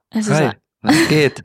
Es ist, Hi, was geht?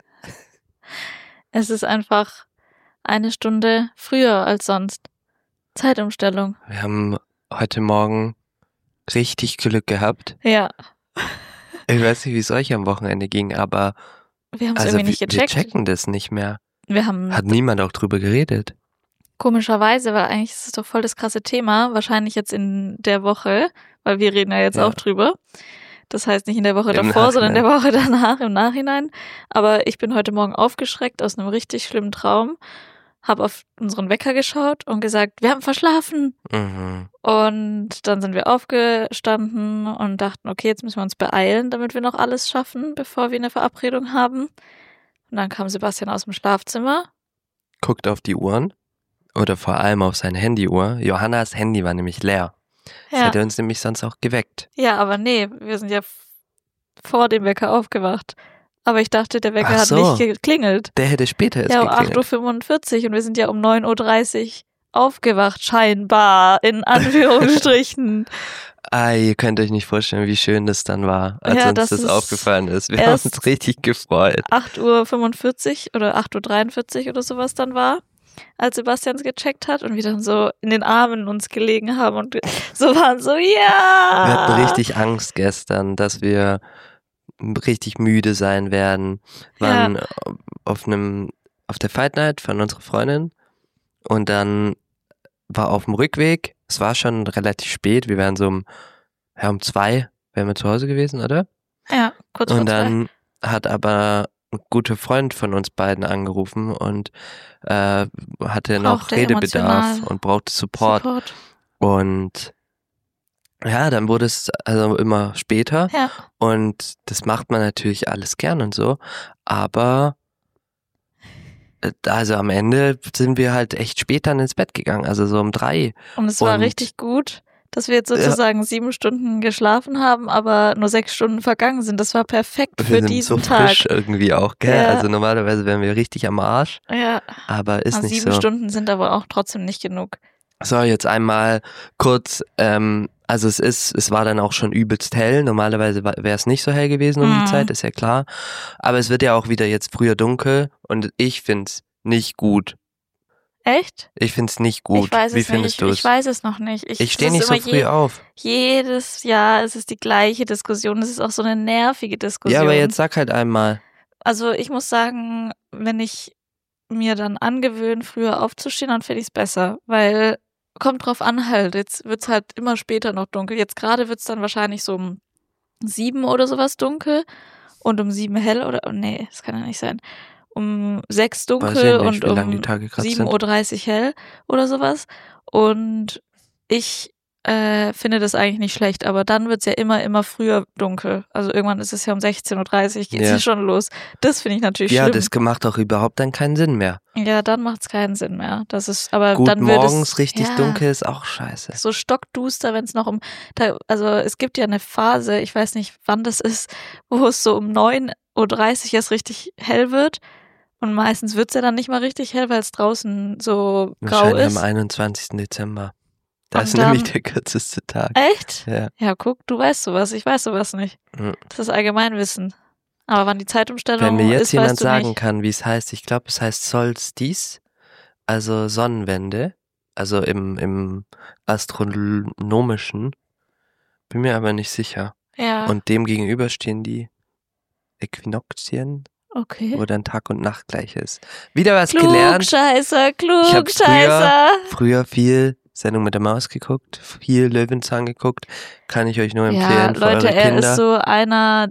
es ist einfach eine Stunde früher als sonst. Zeitumstellung. Wir haben heute Morgen richtig Glück gehabt. Ja, Ich weiß nicht, wie es euch am Wochenende ging, aber wir haben es also irgendwie nicht wir gecheckt. checken das nicht mehr. Wir haben Hat niemand auch drüber geredet. komischerweise, weil eigentlich ist es doch voll das krasse Thema, wahrscheinlich jetzt in der Woche, weil wir reden ja jetzt Ja. auch drüber. Das heißt nicht in der Woche Im davor, sondern in der Nachhinein. Woche danach, im Nachhinein. Aber ich bin heute Morgen aufgeschreckt aus einem richtig schlimmen Traum, habe auf unseren Wecker geschaut und gesagt, wir haben verschlafen. Mhm. Und dann sind wir aufgestanden und dachten, okay, jetzt müssen wir uns beeilen, damit wir noch alles schaffen, bevor wir eine Verabredung haben. Und dann kam Sebastian aus dem Schlafzimmer. Guckt auf die Uhren oder vor allem auf seine Handyuhr. Johannas Handy war nämlich leer. Das Ja, hätte uns nämlich sonst auch geweckt. ja, aber nee, wir sind ja vor dem Wecker aufgewacht. Aber ich dachte, der Wecker Ach hat so. nicht geklingelt. Der hätte später erst Ja, um geklingelt. 8:45 Uhr und wir sind ja um 9:30 Uhr aufgewacht, scheinbar, in Anführungsstrichen. Ihr könnt euch nicht vorstellen, wie schön das dann war, als Ja, uns das das ist aufgefallen ist. Wir haben erst uns richtig gefreut. 8:45 Uhr oder 8:43 Uhr oder sowas dann war, als Sebastian es gecheckt hat und wir dann so in den Armen uns gelegen haben und so waren so, ja. Wir hatten richtig Angst gestern, dass wir richtig müde sein werden. Waren auf der Fight Night von unserer Freundin und dann war auf dem Rückweg, es war schon relativ spät, wir wären so um 2 wären wir zu Hause gewesen, oder? Ja, kurz vor Und 2. dann hat aber ein guter Freund von uns beiden angerufen und hatte noch Brauchte Redebedarf emotional und brauchte Support. Support. Und ja, dann wurde es also immer später Ja, und das macht man natürlich alles gern und so, aber also am Ende sind wir halt echt spät dann ins Bett gegangen, also so um 3. und es war Und richtig gut, dass wir jetzt sozusagen 7 Stunden geschlafen haben, aber nur 6 Stunden vergangen sind. Das war perfekt wir für sind diesen so Tag. frisch irgendwie auch, gell? Ja. Also normalerweise wären wir richtig am Arsch, Ja, aber ist nicht 7 so. Stunden sind aber auch trotzdem nicht genug. So, jetzt einmal kurz, also es war dann auch schon übelst hell. Normalerweise wäre es nicht so hell gewesen um die Zeit, ist ja klar. Aber es wird ja auch wieder jetzt früher dunkel und ich find's nicht gut. Echt? Ich find's nicht gut. Ich weiß es Wie nicht. findest du Ich es? weiß es noch nicht. Ich stehe nicht so früh auf. Jedes Jahr ist es die gleiche Diskussion. Es ist auch so eine nervige Diskussion. Ja, aber jetzt sag halt einmal. Also ich muss sagen, wenn ich mir dann angewöhne, früher aufzustehen, dann finde ich es besser, weil kommt drauf an halt. Jetzt wird's halt immer später noch dunkel. Jetzt gerade wird's dann wahrscheinlich so um 7 oder sowas dunkel und um 7 hell oder, oh nee, das kann ja nicht sein. Um 6 Weiß ich dunkel nicht, und wie lang die um Tage gerade 7:30 Uhr hell oder sowas. Und ich finde das eigentlich nicht schlecht, aber dann wird's ja immer früher dunkel. Also irgendwann ist es ja um 16:30 Uhr, geht's Ja. ja schon los. Das finde ich natürlich Ja, schlimm. das macht auch überhaupt dann keinen Sinn mehr. Ja, dann macht's keinen Sinn mehr. Das ist, aber Gut, dann wird morgens es richtig ja, dunkel ist auch scheiße. so stockduster, wenn es noch also es gibt ja eine Phase, ich weiß nicht, wann das ist, wo es so um 9:30 Uhr erst richtig hell wird. Und meistens wird's ja dann nicht mal richtig hell, weil es draußen so grau Wahrscheinlich ist. am 21. Dezember. Das Und ist nämlich dann- der kürzeste Tag. Echt? Ja. Ja, guck, du weißt sowas, ich weiß sowas nicht. Mhm. Das ist Allgemeinwissen. Aber wann die Zeitumstellung Wenn mir jetzt ist, jemand weißt du sagen nicht. kann, wie es heißt, ich glaube, es heißt Solstice, also Sonnenwende, also im astronomischen, bin mir aber nicht sicher. Ja, Und dem gegenüber stehen die Äquinoxien, okay. wo dann Tag und Nacht gleich ist. Wieder was gelernt. Klugscheißer, Ich habe Klugscheißer. früher viel Sendung mit der Maus geguckt, viel Löwenzahn geguckt. Kann ich euch nur Ja, empfehlen für Leute, eure er Kinder. ist so einer,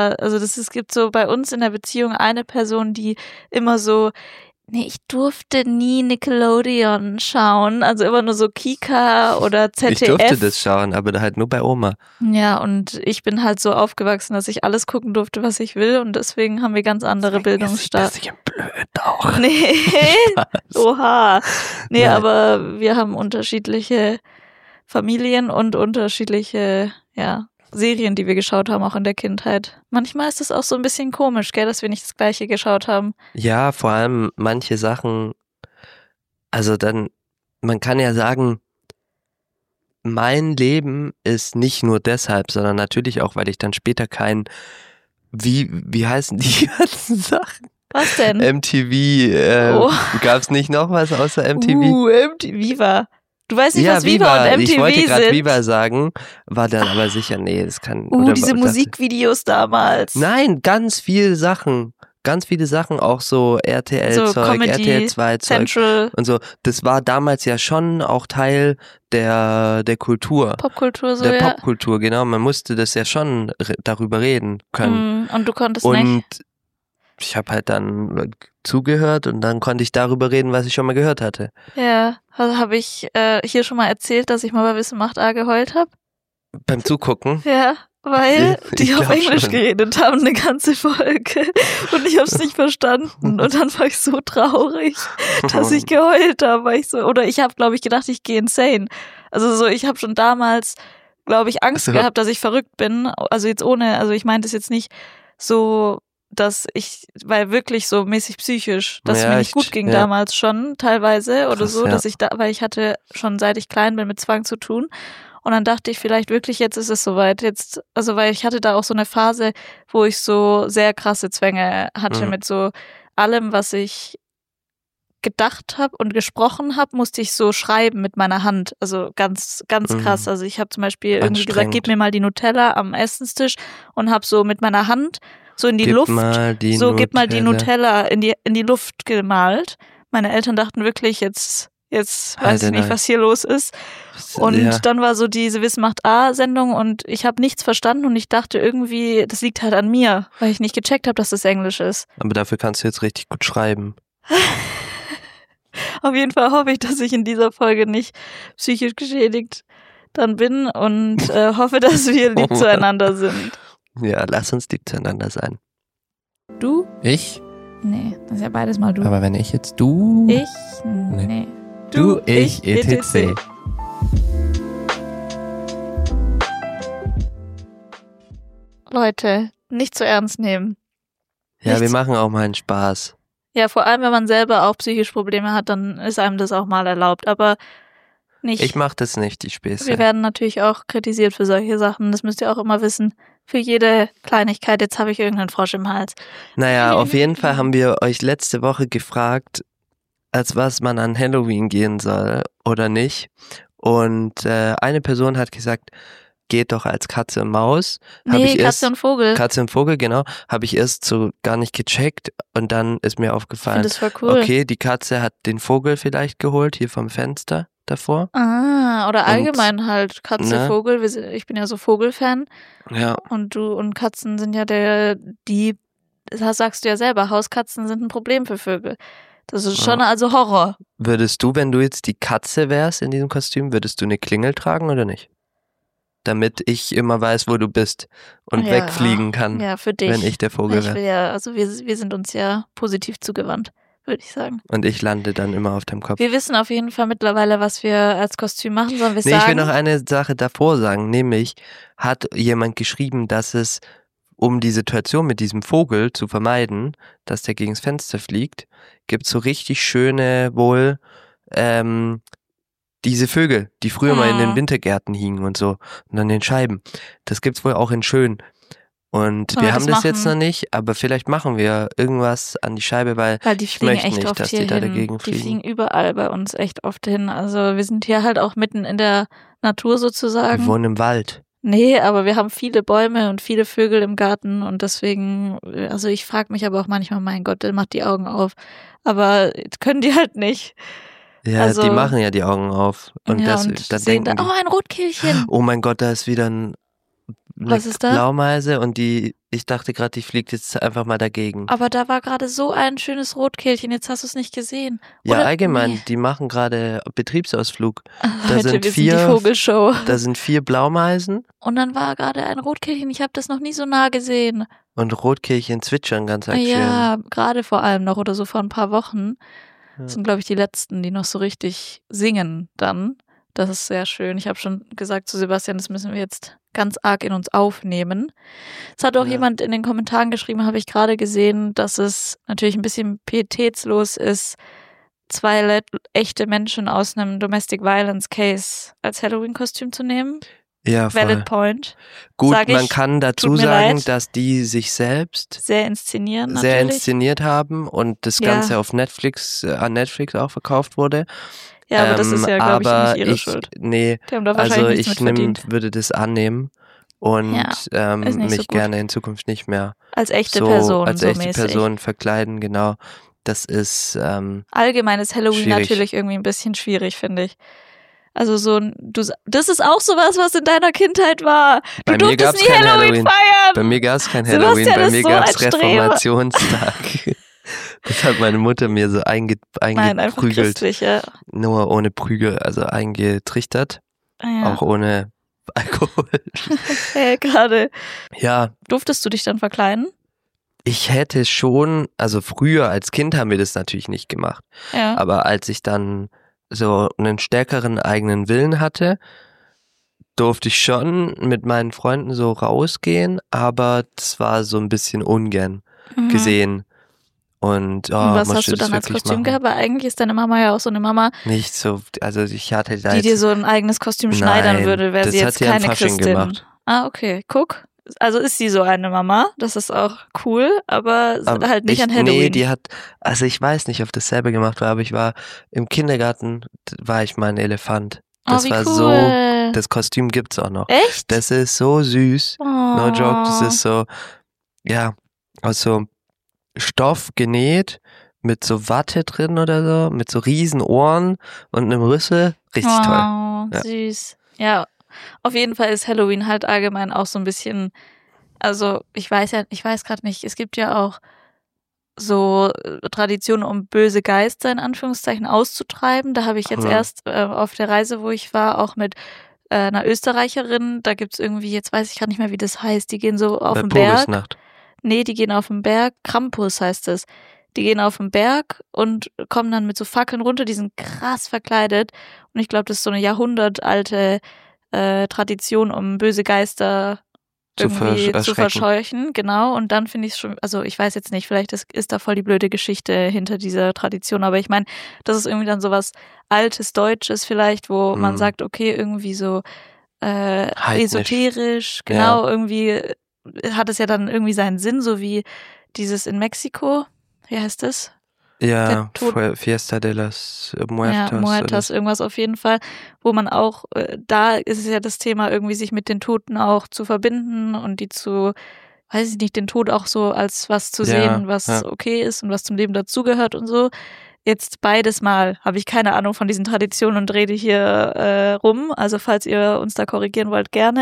es gibt so bei uns in der Beziehung eine Person, die immer so, nee, ich durfte nie Nickelodeon schauen, also immer nur so Kika oder ZDF. Ich durfte das schauen, aber halt nur bei Oma. Ja, und ich bin halt so aufgewachsen, dass ich alles gucken durfte, was ich will und deswegen haben wir ganz andere Bildungsstart. Das ist ja blöd auch. Nee, oha. Nee, Nein. aber wir haben unterschiedliche Familien und unterschiedliche, ja, Serien, die wir geschaut haben, auch in der Kindheit. Manchmal ist es auch so ein bisschen komisch, gell, dass wir nicht das Gleiche geschaut haben. Ja, vor allem manche Sachen, also dann, man kann ja sagen, mein Leben ist nicht nur deshalb, sondern natürlich auch, weil ich dann später kein wie heißen die ganzen Sachen? Was denn? MTV, gab's nicht noch was außer MTV? Viva. Du weißt nicht, Ja, was Viva und MTV ich wollte gerade sind? Viva sagen, war dann aber sicher, nee, das kann... Diese Musikvideos damals. Nein, ganz viele Sachen, auch so RTL-Zeug, So Comedy, RTL2-Zeug Central, und so. Das war damals ja schon auch Teil der Kultur. Popkultur, so, Der ja. Popkultur, genau. Man musste das ja schon darüber reden können. Und du konntest Und nicht. ich habe halt dann zugehört und dann konnte ich darüber reden, was ich schon mal gehört hatte. Ja, also habe ich hier schon mal erzählt, dass ich mal bei Wissen macht A geheult habe? Beim Zugucken. Ja, weil Ich die auf glaub Englisch schon. geredet haben, eine ganze Folge. Und ich habe es nicht verstanden. Und dann war ich so traurig, dass ich geheult habe. Weil ich habe, glaube ich, gedacht, ich gehe insane. Also so, ich habe schon damals, glaube ich, Angst gehabt, dass ich verrückt bin. Also ich meinte es jetzt nicht so, weil wirklich so mäßig psychisch, dass es mir nicht gut ging damals schon, teilweise oder Krass, so, ja. weil ich hatte schon seit ich klein bin mit Zwang zu tun. Und dann dachte ich vielleicht wirklich, jetzt ist es soweit. Weil ich hatte da auch so eine Phase, wo ich so sehr krasse Zwänge hatte mit so allem, was ich gedacht habe und gesprochen habe, musste ich so schreiben mit meiner Hand. Also ganz, ganz krass. Also ich habe zum Beispiel irgendwie gesagt, gib mir mal die Nutella am Essenstisch und habe so mit meiner Hand so in die Luft, gib mal die Nutella in die Luft gemalt. Meine Eltern dachten wirklich, jetzt weiß ich nicht, was hier los ist. Und dann war so diese Wissen macht A-Sendung und ich habe nichts verstanden und ich dachte irgendwie, das liegt halt an mir, weil ich nicht gecheckt habe, dass das Englisch ist. Aber dafür kannst du jetzt richtig gut schreiben. Auf jeden Fall hoffe ich, dass ich in dieser Folge nicht psychisch geschädigt dann bin und hoffe, dass wir lieb zueinander sind. Ja, lass uns lieb zueinander sein. Du? Ich? Nee, das ist ja beides mal du. Aber wenn ich jetzt du... Ich? Nee. Du, ich, etc. Leute, nicht zu ernst nehmen. Ja, wir machen auch mal einen Spaß. Ja, vor allem, wenn man selber auch psychische Probleme hat, dann ist einem das auch mal erlaubt, aber nicht. Ich mach das nicht, die Späße. Wir werden natürlich auch kritisiert für solche Sachen, das müsst ihr auch immer wissen. Für jede Kleinigkeit, jetzt habe ich irgendeinen Frosch im Hals. Naja, auf jeden Fall haben wir euch letzte Woche gefragt, als was man an Halloween gehen soll oder nicht. Und eine Person hat gesagt, geht doch als Katze und Maus. Katze und Vogel. Katze und Vogel, genau. Habe ich erst so gar nicht gecheckt und dann ist mir aufgefallen, das voll cool. Okay, die Katze hat den Vogel vielleicht geholt, hier vom Fenster davor. Oder allgemein halt Katze, Vogel. Ich bin ja so Vogelfan. Ja. Und Katzen sind ja das sagst du ja selber, Hauskatzen sind ein Problem für Vögel. Das ist schon also Horror. Würdest du, wenn du jetzt die Katze wärst in diesem Kostüm, würdest du eine Klingel tragen oder nicht? Damit ich immer weiß, wo du bist und wegfliegen kann, für dich. Wenn ich der Vogel wäre. Wir sind uns ja positiv zugewandt, würde ich sagen. Und ich lande dann immer auf deinem Kopf. Wir wissen auf jeden Fall mittlerweile, was wir als Kostüm machen. Sollen wir sagen? Ich will noch eine Sache davor sagen, nämlich hat jemand geschrieben, dass es, um die Situation mit diesem Vogel zu vermeiden, dass der gegens Fenster fliegt, gibt es so richtig schöne diese Vögel, die früher mal in den Wintergärten hingen und so und an den Scheiben. Das gibt's wohl auch in schön. Und wir haben das jetzt noch nicht, aber vielleicht machen wir irgendwas an die Scheibe, weil die ich möchte echt nicht, oft dass hier die da hin. dagegen Die fliegen. fliegen überall bei uns echt oft hin. Also wir sind hier halt auch mitten in der Natur sozusagen. Wir wohnen im Wald. Nee, aber wir haben viele Bäume und viele Vögel im Garten und deswegen, also ich frage mich aber auch manchmal, mein Gott, der macht die Augen auf. Aber können die halt nicht. Ja, Also, die machen ja die Augen auf. Und ja, dann sehen denken da, die, ein Rotkehlchen. oh mein Gott, da ist wieder eine Was ist da? Blaumeise und ich dachte gerade, die fliegt jetzt einfach mal dagegen. Aber da war gerade so ein schönes Rotkehlchen, jetzt hast du es nicht gesehen. Ja, allgemein, die machen gerade Betriebsausflug. Leute, wir sind die Vogelshow. Da sind 4 Blaumeisen. Und dann war gerade ein Rotkehlchen, ich habe das noch nie so nah gesehen. Und Rotkehlchen zwitschern ganz aktuell. Ja, gerade vor allem noch oder so vor ein paar Wochen. Das sind, glaube ich, die letzten, die noch so richtig singen dann. Das ist sehr schön. Ich habe schon gesagt zu Sebastian, das müssen wir jetzt ganz arg in uns aufnehmen. Es hat auch jemand in den Kommentaren geschrieben, habe ich gerade gesehen, dass es natürlich ein bisschen pietätslos ist, 2 echte Menschen aus einem Domestic Violence Case als Halloween-Kostüm zu nehmen. Ja, voll. Valid point. Gut, Sag man ich, kann dazu tut mir sagen, leid. dass die sich selbst Sehr inszenieren sehr natürlich. inszeniert haben und das Ja. Ganze auf Netflix, an Netflix auch verkauft wurde. Ja, aber das ist ja, glaube ich, aber nicht ihre Schuld. Nee, Die haben da also wahrscheinlich nichts ich mit verdient. würde das annehmen und Ja, ist nicht so mich gut. gerne in Zukunft nicht mehr Als echte so Person, als so echte mäßig. Person verkleiden, genau. Das ist Allgemein ist Halloween schwierig. natürlich irgendwie ein bisschen schwierig, finde ich. Also das ist auch sowas, was in deiner Kindheit war. Bei Du mir durftest gab's nie kein Halloween feiern. Bei mir gab's kein Sebastian Halloween, bei ist mir so gab's ein Streber. Reformationstag. Das hat meine Mutter mir so Nein, einfach eingeprügelt. christlich, ja. Nur ohne Prügel, also eingetrichtert. Ja. Auch ohne Alkohol. Gerade. Ja, Durftest du dich dann verkleiden? ich hätte schon, also früher als Kind haben wir das natürlich nicht gemacht. Ja. Aber als ich dann so einen stärkeren eigenen Willen hatte, durfte ich schon mit meinen Freunden so rausgehen, aber das war so ein bisschen ungern gesehen. Und Und was musst hast du dann als wirklich Kostüm machen? gehabt? Weil eigentlich ist deine Mama ja auch so eine Mama, Nicht so, also ich hatte da die jetzt, dir so ein eigenes Kostüm schneidern Nein, würde, wäre das sie hat jetzt sie am keine Fasching Christin. gemacht. Ah, okay. Guck. Also ist sie so eine Mama. Das ist auch cool, aber halt nicht an Halloween. Nee, die hat, also ich weiß nicht, ob das selber gemacht war, aber ich war im Kindergarten, war ich mal ein Elefant. Das wie war cool. so, das Kostüm gibt's auch noch. Echt? Das ist so süß. Oh. No joke, das ist so, ja, aus so Stoff genäht, mit so Watte drin oder so, mit so riesen Ohren und einem Rüssel. Richtig toll. Ja. Süß. Ja, auf jeden Fall ist Halloween halt allgemein auch so ein bisschen, also ich weiß gerade nicht, es gibt ja auch so Traditionen, um böse Geister in Anführungszeichen auszutreiben. Da habe ich jetzt erst auf der Reise, wo ich war, auch mit einer Österreicherin, da gibt's irgendwie, jetzt weiß ich gar nicht mehr, wie das heißt, die gehen so auf den Berg. Purgisnacht. Nee, die gehen auf den Berg, Krampus heißt es. Die gehen auf den Berg und kommen dann mit so Fackeln runter, die sind krass verkleidet. Und ich glaube, das ist so eine jahrhundertalte Tradition, um böse Geister irgendwie zu verscheuchen. Genau. Und dann finde ich es schon, also ich weiß jetzt nicht, vielleicht ist da voll die blöde Geschichte hinter dieser Tradition, aber ich meine, das ist irgendwie dann sowas Altes, Deutsches vielleicht, wo man sagt, okay, irgendwie so esoterisch, genau, irgendwie hat es ja dann irgendwie seinen Sinn, so wie dieses in Mexiko, wie heißt das? Ja, Fiesta de las Muertos. Ja, Muertos, irgendwas auf jeden Fall, wo man auch, da ist es ja das Thema, irgendwie sich mit den Toten auch zu verbinden und die zu, weiß ich nicht, den Tod auch so als was zu sehen, was okay ist und was zum Leben dazugehört und so. Jetzt beides Mal habe ich keine Ahnung von diesen Traditionen und rede hier rum, also falls ihr uns da korrigieren wollt, gerne.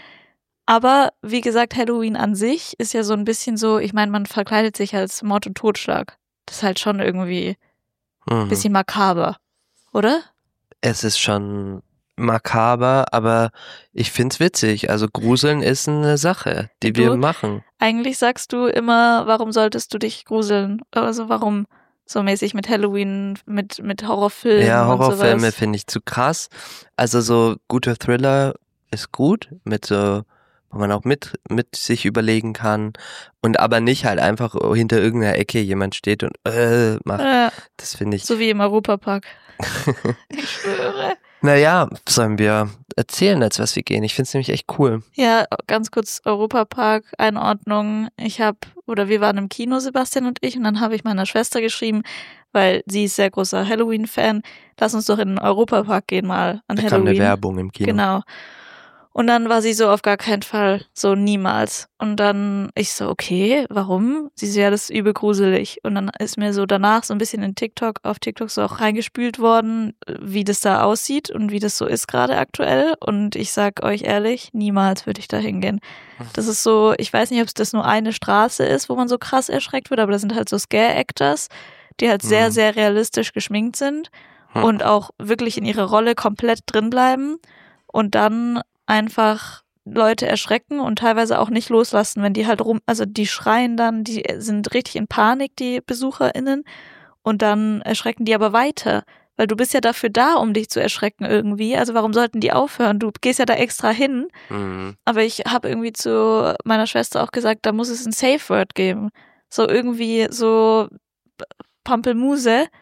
Aber wie gesagt, Halloween an sich ist ja so ein bisschen so, ich meine, man verkleidet sich als Mord und Totschlag. Das ist halt schon irgendwie ein bisschen makaber, oder? Es ist schon makaber, aber ich find's witzig. Also Gruseln ist eine Sache, die wir machen. Eigentlich sagst du immer, warum solltest du dich gruseln? Also warum so mäßig mit Halloween, mit Horrorfilmen? Ja, Horrorfilme und finde ich zu krass. Also so guter Thriller ist gut, mit so, wo man auch mit sich überlegen kann und aber nicht halt einfach hinter irgendeiner Ecke jemand steht und macht. Ja, das finde ich. so wie im Europapark. Ich schwöre. Naja, sollen wir erzählen, als was wir gehen? Ich finde es nämlich echt cool. Ja, ganz kurz Europapark, Einordnung. Wir waren im Kino, Sebastian und ich, und dann habe ich meiner Schwester geschrieben, weil sie ist sehr großer Halloween-Fan. Lass uns doch in den Europapark gehen mal an Halloween. Da kam eine Werbung im Kino. Genau. Und dann war sie so, auf gar keinen Fall, so niemals. Und dann ich so, okay, warum? Sie so, ja, das ist übel gruselig. Und dann ist mir so danach so ein bisschen auf TikTok so auch reingespült worden, wie das da aussieht und wie das so ist gerade aktuell. Und ich sag euch ehrlich, niemals würde ich da hingehen. Das ist so, ich weiß nicht, ob es das nur eine Straße ist, wo man so krass erschreckt wird, aber das sind halt so Scare-Actors, die halt sehr, sehr realistisch geschminkt sind und auch wirklich in ihrer Rolle komplett drin bleiben und dann einfach Leute erschrecken und teilweise auch nicht loslassen, wenn die halt also die schreien dann, die sind richtig in Panik, die BesucherInnen, und dann erschrecken die aber weiter, weil du bist ja dafür da, um dich zu erschrecken irgendwie, also warum sollten die aufhören? Du gehst ja da extra hin, aber ich habe irgendwie zu meiner Schwester auch gesagt, da muss es ein Safe Word geben, so irgendwie so Pampelmuse,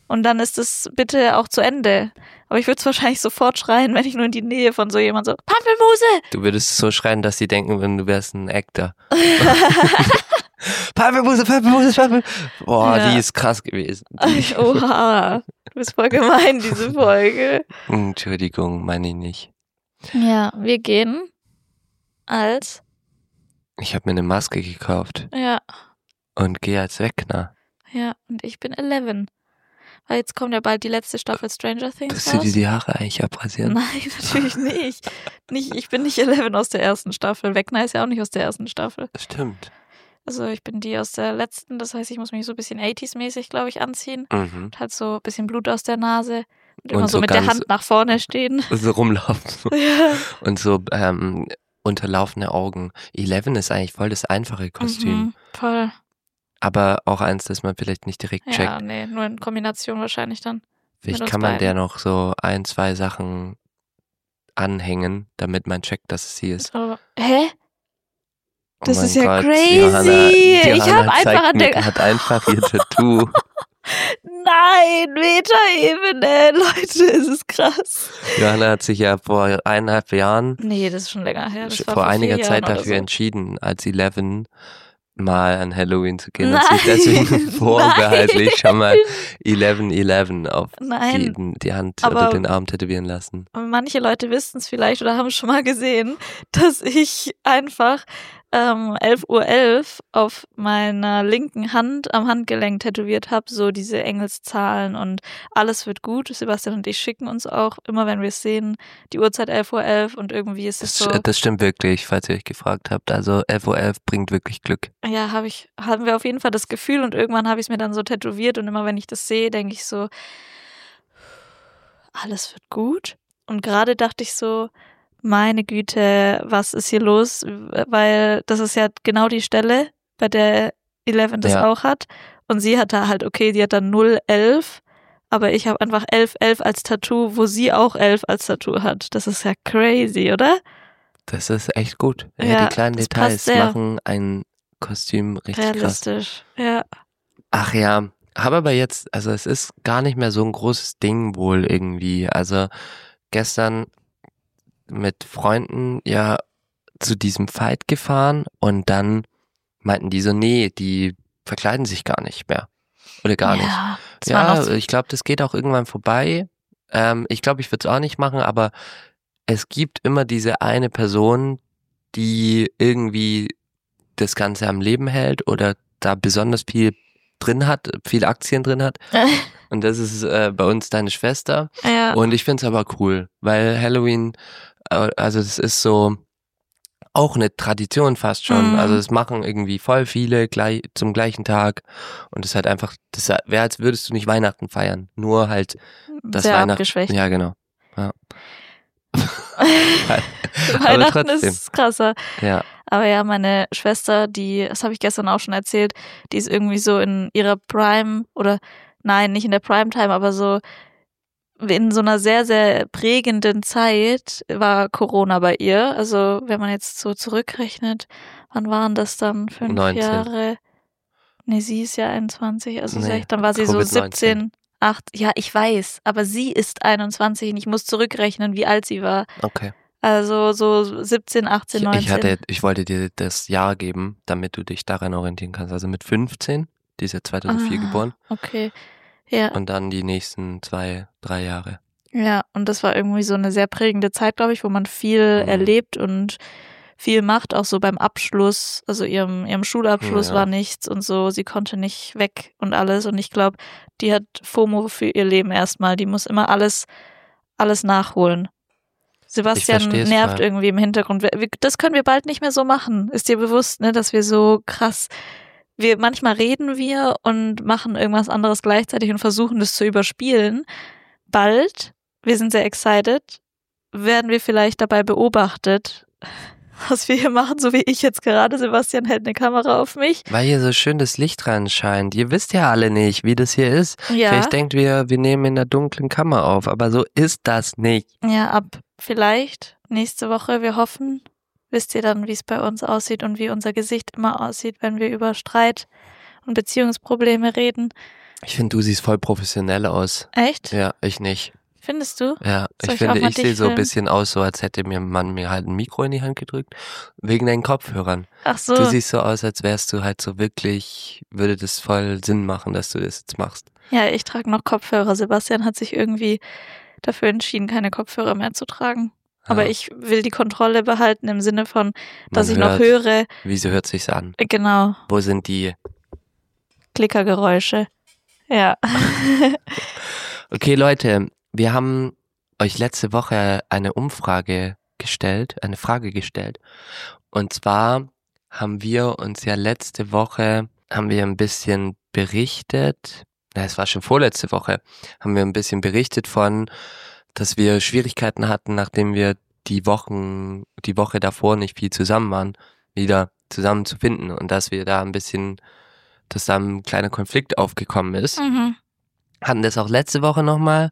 Und dann ist es bitte auch zu Ende. Aber ich würde es wahrscheinlich sofort schreien, wenn ich nur in die Nähe von so jemand so, Pampelmuse! Du würdest so schreien, dass sie denken würden, du wärst ein Actor. Pampelmuse, Pampelmuse, Pampelmuse. Boah, Ja. die ist krass gewesen. Oha, du bist voll gemein, diese Folge. Entschuldigung, meine ich nicht. Ja, wir gehen als, Ich habe mir eine Maske gekauft ja, und gehe als Wegner. ja, und ich bin 11. Weil jetzt kommt ja bald die letzte Staffel Stranger Things Willst du dir raus. die Haare eigentlich abrasieren? Nein, natürlich nicht. Ich bin nicht 11 aus der ersten Staffel. Wegner ist ja auch nicht aus der ersten Staffel. Stimmt. Also ich bin die aus der letzten, das heißt, ich muss mich so ein bisschen 80s-mäßig, glaube ich, anziehen. Mhm. Und halt so ein bisschen Blut aus der Nase. Und immer Und so so mit der ganz- Hand nach vorne stehen. So rumlaufen. Ja. Und so unterlaufene Augen. 11 ist eigentlich voll das einfache Kostüm. Mhm, voll. Aber auch eins, das man vielleicht nicht direkt Ja, checkt. nee, nur in Kombination wahrscheinlich dann. Vielleicht mit uns kann man beiden. der noch so 1, 2 Sachen anhängen, damit man checkt, dass es sie ist. So, hä? Oh Das mein ist ja Gott, crazy. Ich hab einfach zeigt an mir der- grad einfach ihr Tattoo. Nein, Metaebene, Leute, es ist krass. Johanna hat sich ja vor 1,5 Jahren, Nee, das ist schon länger her. Das war vor einiger 4 Zeit Jahren oder dafür so. entschieden, als 11 mal an Halloween zu gehen. Nein, Und sich deswegen vorbehaltlich nein. schon mal 11 auf Nein, die Hand aber- oder den Arm tätowieren lassen. manche Leute wissen es vielleicht oder haben es schon mal gesehen, dass ich einfach 11:11 Uhr auf meiner linken Hand am Handgelenk tätowiert habe, so diese Engelszahlen und alles wird gut. Sebastian und ich schicken uns auch immer, wenn wir es sehen, die Uhrzeit 11:11 Uhr und irgendwie ist es so, Das stimmt wirklich, falls ihr euch gefragt habt. Also 11:11 bringt wirklich Glück. ja, haben wir auf jeden Fall das Gefühl und irgendwann habe ich es mir dann so tätowiert und immer wenn ich das sehe, denke ich so, alles wird gut. Und gerade dachte ich so, meine Güte, was ist hier los? Weil das ist ja genau die Stelle, bei der 11 das Ja. auch hat. Und sie hat da halt, okay, die hat dann 011, aber ich habe einfach 1111 als Tattoo, wo sie auch 11 als Tattoo hat. Das ist ja crazy, oder? Das ist echt gut. Ja, Ja, die kleinen das Details passt sehr. machen ein Kostüm richtig krass. Realistisch. Ja. Ach ja, habe aber jetzt, also es ist gar nicht mehr so ein großes Ding wohl irgendwie. Also gestern mit Freunden ja zu diesem Fight gefahren und dann meinten die so, nee, die verkleiden sich gar nicht mehr. Oder gar nicht. Ja, das war noch Ja, so- ich glaube, das geht auch irgendwann vorbei. Ich glaube, ich würde es auch nicht machen, aber es gibt immer diese eine Person, die irgendwie das Ganze am Leben hält oder da besonders viel drin hat, viel Aktien drin hat. Und das ist bei uns deine Schwester. ja. Und ich finde es aber cool, weil Halloween, also es ist so auch eine Tradition fast schon. Mhm. Also es machen irgendwie voll viele zum gleichen Tag. Und es ist halt einfach, das wäre, als würdest du nicht Weihnachten feiern. Nur halt das sehr Weihnachten. abgeschwächt. Ja, genau. Ja. Weihnachten trotzdem. ist krasser. Ja. Aber ja, meine Schwester, das habe ich gestern auch schon erzählt, die ist irgendwie so in ihrer Prime oder nein, nicht in der Primetime, aber so in so einer sehr, sehr prägenden Zeit war Corona bei ihr. Also wenn man jetzt so zurückrechnet, wann waren das dann? 5 19. Jahre? Nee, sie ist ja 21, also Nee, dann war sie so Covid-19. 17, 8. Ja, ich weiß, aber sie ist 21 und ich muss zurückrechnen, wie alt sie war. Okay. Also so 17, 18, 19. Ich wollte dir das Jahr geben, damit du dich daran orientieren kannst. Also mit 15, die ist ja 2004 geboren. Okay. Ja, Und dann die nächsten 2, 3 Jahre. ja, und das war irgendwie so eine sehr prägende Zeit, glaube ich, wo man viel Mhm. erlebt und viel macht, auch so beim Abschluss, also ihrem Schulabschluss Ja. war nichts und so, sie konnte nicht weg und alles und ich glaube, die hat FOMO für ihr Leben erstmal, die muss immer alles nachholen. Sebastian versteh's nervt voll. irgendwie im Hintergrund. Das können wir bald nicht mehr so machen. Ist dir bewusst, ne, dass wir so krass, manchmal reden wir und machen irgendwas anderes gleichzeitig und versuchen das zu überspielen. Bald, wir sind sehr excited, werden wir vielleicht dabei beobachtet, was wir hier machen, so wie ich jetzt gerade. Sebastian hält eine Kamera auf mich. Weil hier so schön das Licht reinscheint. Ihr wisst ja alle nicht, wie das hier ist. Ja, Vielleicht denkt wir nehmen in der dunklen Kammer auf, aber so ist das nicht. ja, ab vielleicht nächste Woche, wir hoffen, wisst ihr dann, wie es bei uns aussieht und wie unser Gesicht immer aussieht, wenn wir über Streit und Beziehungsprobleme reden. Ich finde, du siehst voll professionell aus. Echt? Ja, ich nicht. Findest du? Ja, Soll ich ich auch finde, mal ich sehe dich so ein filmen? bisschen aus, so als hätte man mir halt ein Mikro in die Hand gedrückt, wegen deinen Kopfhörern. Ach so. Du siehst so aus, als wärst du halt so wirklich, würde das voll Sinn machen, dass du das jetzt machst. Ja, ich trage noch Kopfhörer. Sebastian hat sich irgendwie dafür entschieden, keine Kopfhörer mehr zu tragen. Aber Ja. ich will die Kontrolle behalten im Sinne von, dass Man ich noch hört, höre. Wieso hört sich's an? Genau, Wo sind die? Klickergeräusche. Ja. Okay, Leute, wir haben euch letzte Woche eine Frage gestellt. Und zwar haben wir uns ja letzte Woche, ein bisschen berichtet, es war schon vorletzte Woche, haben wir ein bisschen berichtet von, dass wir Schwierigkeiten hatten, nachdem wir die Woche davor nicht viel zusammen waren, wieder zusammen zu finden und dass wir da dass da ein kleiner Konflikt aufgekommen ist. Mhm. Hatten das auch letzte Woche nochmal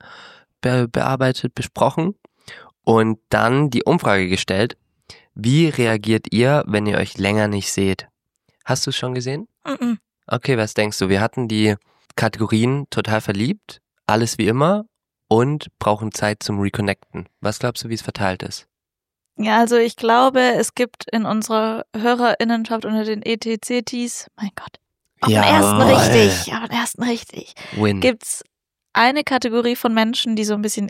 besprochen und dann die Umfrage gestellt. Wie reagiert ihr, wenn ihr euch länger nicht seht? Hast du es schon gesehen? Mhm. Okay, was denkst du? Wir hatten die Kategorien total verliebt, alles wie immer und brauchen Zeit zum Reconnecten. Was glaubst du, wie es verteilt ist? Ja, also ich glaube, es gibt in unserer HörerInnenschaft unter den ETCTs, mein Gott, auf den ersten richtig, Win. gibt's eine Kategorie von Menschen, die so ein bisschen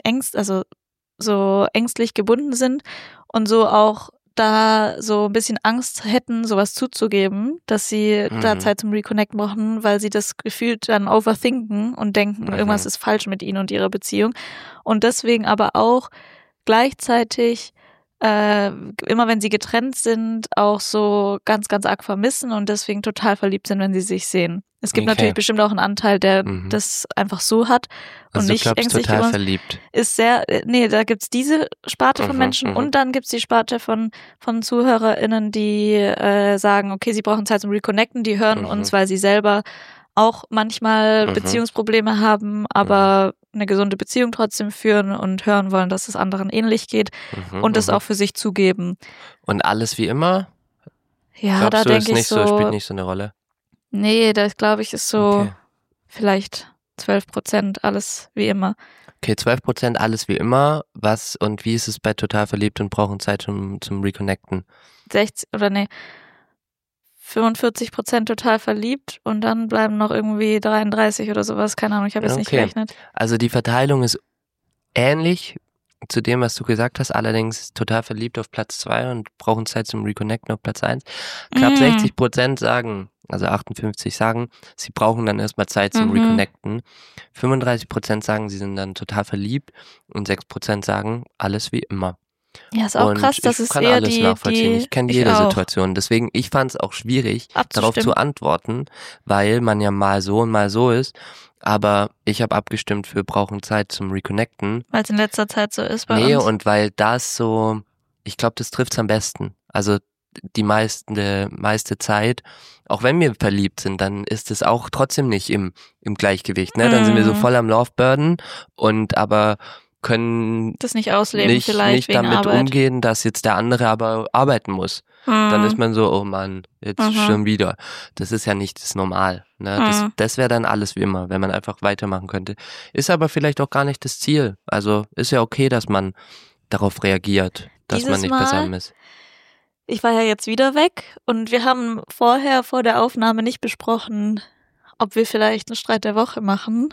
so ängstlich gebunden sind und so auch da so ein bisschen Angst hätten, sowas zuzugeben, dass sie da Zeit zum Reconnecten brauchen, weil sie das Gefühl dann overthinken und denken, irgendwas ist falsch mit ihnen und ihrer Beziehung. Und deswegen aber auch gleichzeitig immer wenn sie getrennt sind, auch so ganz, ganz arg vermissen und deswegen total verliebt sind, wenn sie sich sehen. Es gibt natürlich bestimmt auch einen Anteil, der das einfach so hat und also nicht du glaubst, ängstlich total verliebt. Da gibt's diese Sparte von Menschen und dann gibt's die Sparte von ZuhörerInnen, die sagen, okay, sie brauchen Zeit zum Reconnecten, die hören uns, weil sie selber auch manchmal Beziehungsprobleme haben, aber eine gesunde Beziehung trotzdem führen und hören wollen, dass es anderen ähnlich geht und das auch für sich zugeben. Und alles wie immer? Ja, da denke ich so. Spielt nicht so eine Rolle? Nee, das glaube ich ist so vielleicht 12% alles wie immer. Okay, 12% alles wie immer. Was und wie ist es bei total verliebt und brauchen Zeit zum Reconnecten? 45% total verliebt und dann bleiben noch irgendwie 33 oder sowas. Keine Ahnung, ich habe jetzt nicht gerechnet. Also die Verteilung ist ähnlich zu dem, was du gesagt hast, allerdings total verliebt auf Platz 2 und brauchen Zeit zum Reconnecten auf Platz 1. Knapp 60% sagen, also 58 sagen, sie brauchen dann erstmal Zeit zum Reconnecten. 35% sagen, sie sind dann total verliebt und 6% sagen, alles wie immer. Ja, ist auch und krass, dass es kann eher alles nachvollziehen. Ich kenne jede auch. Situation. Deswegen, ich fand es auch schwierig, darauf zu antworten, weil man ja mal so und mal so ist. Aber ich habe abgestimmt für brauchen Zeit zum Reconnecten. Weil es in letzter Zeit so ist bei uns. Und weil das so, ich glaube, das trifft's am besten. Also die meiste Zeit, auch wenn wir verliebt sind, dann ist es auch trotzdem nicht im Gleichgewicht. Ne? Dann sind wir so voll am Lovebirden und aber können das nicht ausleben, nicht wegen damit Arbeit. umgehen, dass jetzt der andere aber arbeiten muss. Dann ist man so, oh Mann, jetzt schon wieder. Das ist ja nicht das Normal. Ne? Das wäre dann alles wie immer, wenn man einfach weitermachen könnte. Ist aber vielleicht auch gar nicht das Ziel. Also ist ja okay, dass man darauf reagiert, dass man nicht beisammen ist. Ich war ja jetzt wieder weg und wir haben vorher vor der Aufnahme nicht besprochen, ob wir vielleicht einen Streit der Woche machen,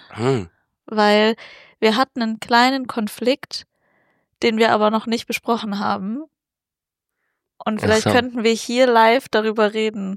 weil wir hatten einen kleinen Konflikt, den wir aber noch nicht besprochen haben. Und vielleicht könnten wir hier live darüber reden.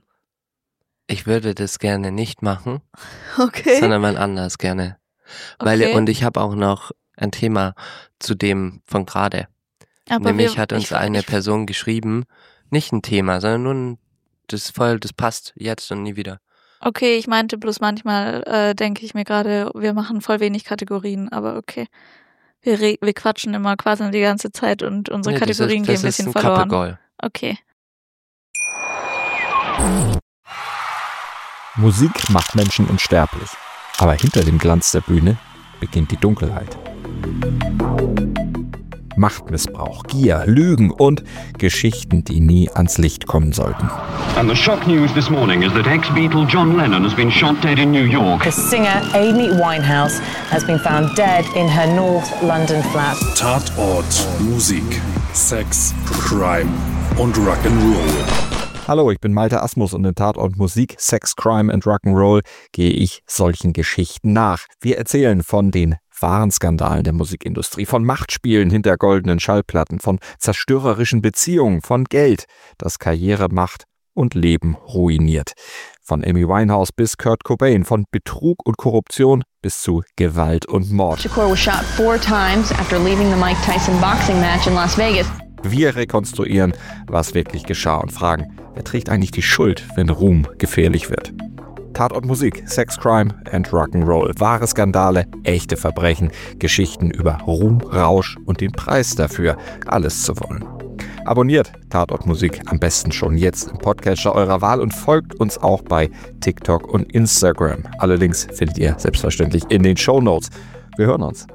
Ich würde das gerne nicht machen, okay, sondern mal anders gerne. Und ich habe auch noch ein Thema zu dem von gerade. Nämlich hat uns eine Person geschrieben, nicht ein Thema, sondern nur das passt jetzt und nie wieder. Okay, ich meinte bloß manchmal denke ich mir gerade, wir machen voll wenig Kategorien, aber okay. Wir quatschen immer quasi die ganze Zeit und unsere Kategorien gehen ein bisschen verloren. Couple-Goal. Okay. Musik macht Menschen unsterblich, aber hinter dem Glanz der Bühne beginnt die Dunkelheit. Machtmissbrauch, Gier, Lügen und Geschichten, die nie ans Licht kommen sollten. And the shock news this morning is that ex-Beatle John Lennon has been shot dead in New York. The singer Amy Winehouse has been found dead in her North London flat. Tatort Musik, Sex, Crime und Rock'n'Roll. Hallo, ich bin Malte Asmus und in Tatort Musik, Sex, Crime and Rock'n'Roll gehe ich solchen Geschichten nach. Wir erzählen von den wahren Skandalen der Musikindustrie, von Machtspielen hinter goldenen Schallplatten, von zerstörerischen Beziehungen, von Geld, das Karriere macht und Leben ruiniert. Von Amy Winehouse bis Kurt Cobain, von Betrug und Korruption bis zu Gewalt und Mord. Shakur was shot 4 times after leaving the Mike Tyson boxing match in Las Vegas. Wir rekonstruieren, was wirklich geschah und fragen, wer trägt eigentlich die Schuld, wenn Ruhm gefährlich wird? Tatort Musik, Sex, Crime and Rock'n'Roll. Wahre Skandale, echte Verbrechen, Geschichten über Ruhm, Rausch und den Preis dafür, alles zu wollen. Abonniert Tatort Musik am besten schon jetzt im Podcatcher eurer Wahl und folgt uns auch bei TikTok und Instagram. Alle Links findet ihr selbstverständlich in den Shownotes. Wir hören uns.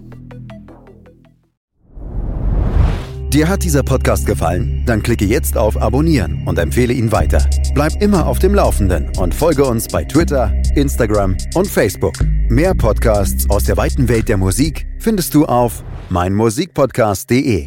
Dir hat dieser Podcast gefallen? Dann klicke jetzt auf Abonnieren und empfehle ihn weiter. Bleib immer auf dem Laufenden und folge uns bei Twitter, Instagram und Facebook. Mehr Podcasts aus der weiten Welt der Musik findest du auf meinmusikpodcast.de.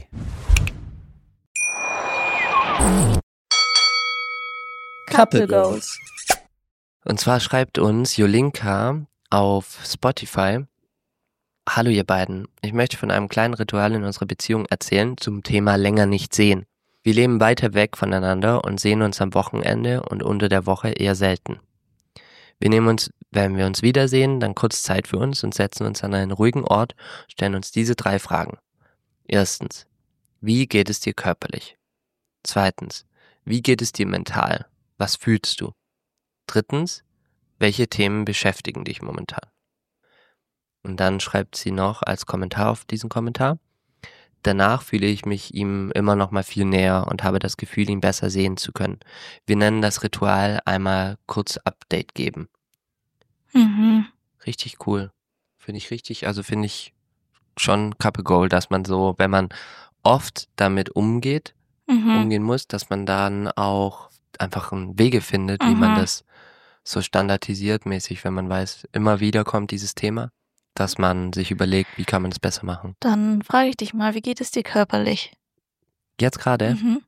Couple Goals. Und zwar schreibt uns Jolinka auf Spotify: Hallo ihr beiden, ich möchte von einem kleinen Ritual in unserer Beziehung erzählen zum Thema länger nicht sehen. Wir leben weiter weg voneinander und sehen uns am Wochenende und unter der Woche eher selten. Wir nehmen uns, wenn wir uns wiedersehen, dann kurz Zeit für uns und setzen uns an einen ruhigen Ort, stellen uns diese 3 Fragen. Erstens, wie geht es dir körperlich? Zweitens, wie geht es dir mental? Was fühlst du? Drittens, welche Themen beschäftigen dich momentan? Und dann schreibt sie noch als Kommentar auf diesen Kommentar: Danach fühle ich mich ihm immer noch mal viel näher und habe das Gefühl, ihn besser sehen zu können. Wir nennen das Ritual einmal kurz Update geben. Mhm. Richtig cool. Finde ich schon Couple Goal, dass man so, wenn man oft damit umgehen muss, dass man dann auch einfach Wege findet, wie man das so standardisiert mäßig, wenn man weiß, immer wieder kommt dieses Thema, dass man sich überlegt, wie kann man es besser machen. Dann frage ich dich mal, wie geht es dir körperlich? Jetzt gerade? Mhm.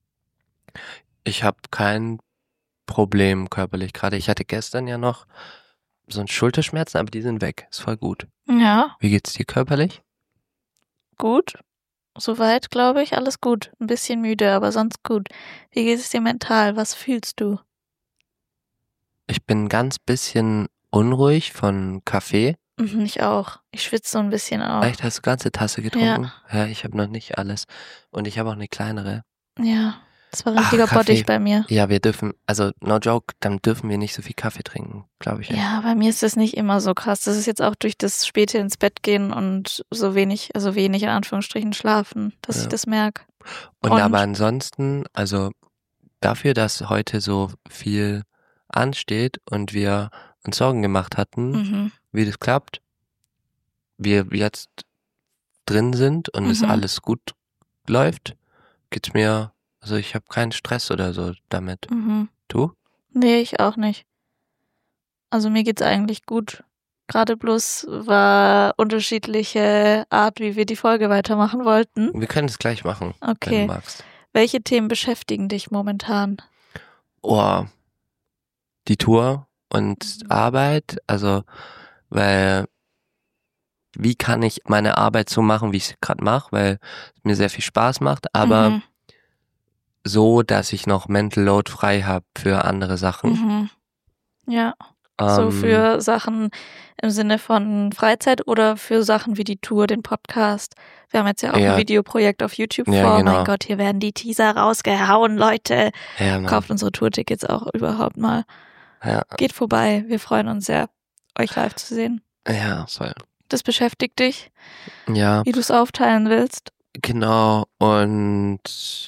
Ich habe kein Problem körperlich gerade. Ich hatte gestern ja noch so ein Schulterschmerzen, aber die sind weg. Ist voll gut. Ja, Wie geht's dir körperlich? gut. Soweit, glaube ich, alles gut. Ein bisschen müde, aber sonst gut. Wie geht es dir mental? Was fühlst du? Ich bin ganz bisschen unruhig von Kaffee. Ich auch. Ich schwitze so ein bisschen auch. Echt, hast du ganze Tasse getrunken? Ja, ich habe noch nicht alles. Und ich habe auch eine kleinere. Ja, das war ein richtiger Bottich bei mir. Ja, wir dürfen, also no joke, dann dürfen wir nicht so viel Kaffee trinken, glaube ich. Ja, bei mir ist das nicht immer so krass. Das ist jetzt auch durch das späte ins Bett gehen und so wenig in Anführungsstrichen schlafen, dass ich das merke. Und aber ansonsten, also dafür, dass heute so viel ansteht und wir uns Sorgen gemacht hatten, wie das klappt, wir jetzt drin sind und es alles gut läuft, geht's mir, also ich habe keinen Stress oder so damit. Du? Nee, ich auch nicht. Also mir geht's eigentlich gut. Gerade bloß war unterschiedliche Art, wie wir die Folge weitermachen wollten. Wir können es gleich machen, wenn Okay. du magst. Welche Themen beschäftigen dich momentan? Oh, die Tour und Arbeit, also, weil, wie kann ich meine Arbeit so machen, wie ich es gerade mache, weil es mir sehr viel Spaß macht, aber so, dass ich noch Mental Load frei habe für andere Sachen. Ja, so für Sachen im Sinne von Freizeit oder für Sachen wie die Tour, den Podcast. Wir haben jetzt ja auch ein Videoprojekt auf YouTube vor. Ja, genau. Mein Gott, hier werden die Teaser rausgehauen, Leute. Ja, Mann. Kauft unsere Tourtickets auch überhaupt mal. Ja. Geht vorbei. Wir freuen uns sehr, euch live zu sehen. Ja, voll. Das beschäftigt dich, Ja, wie du es aufteilen willst. genau. Und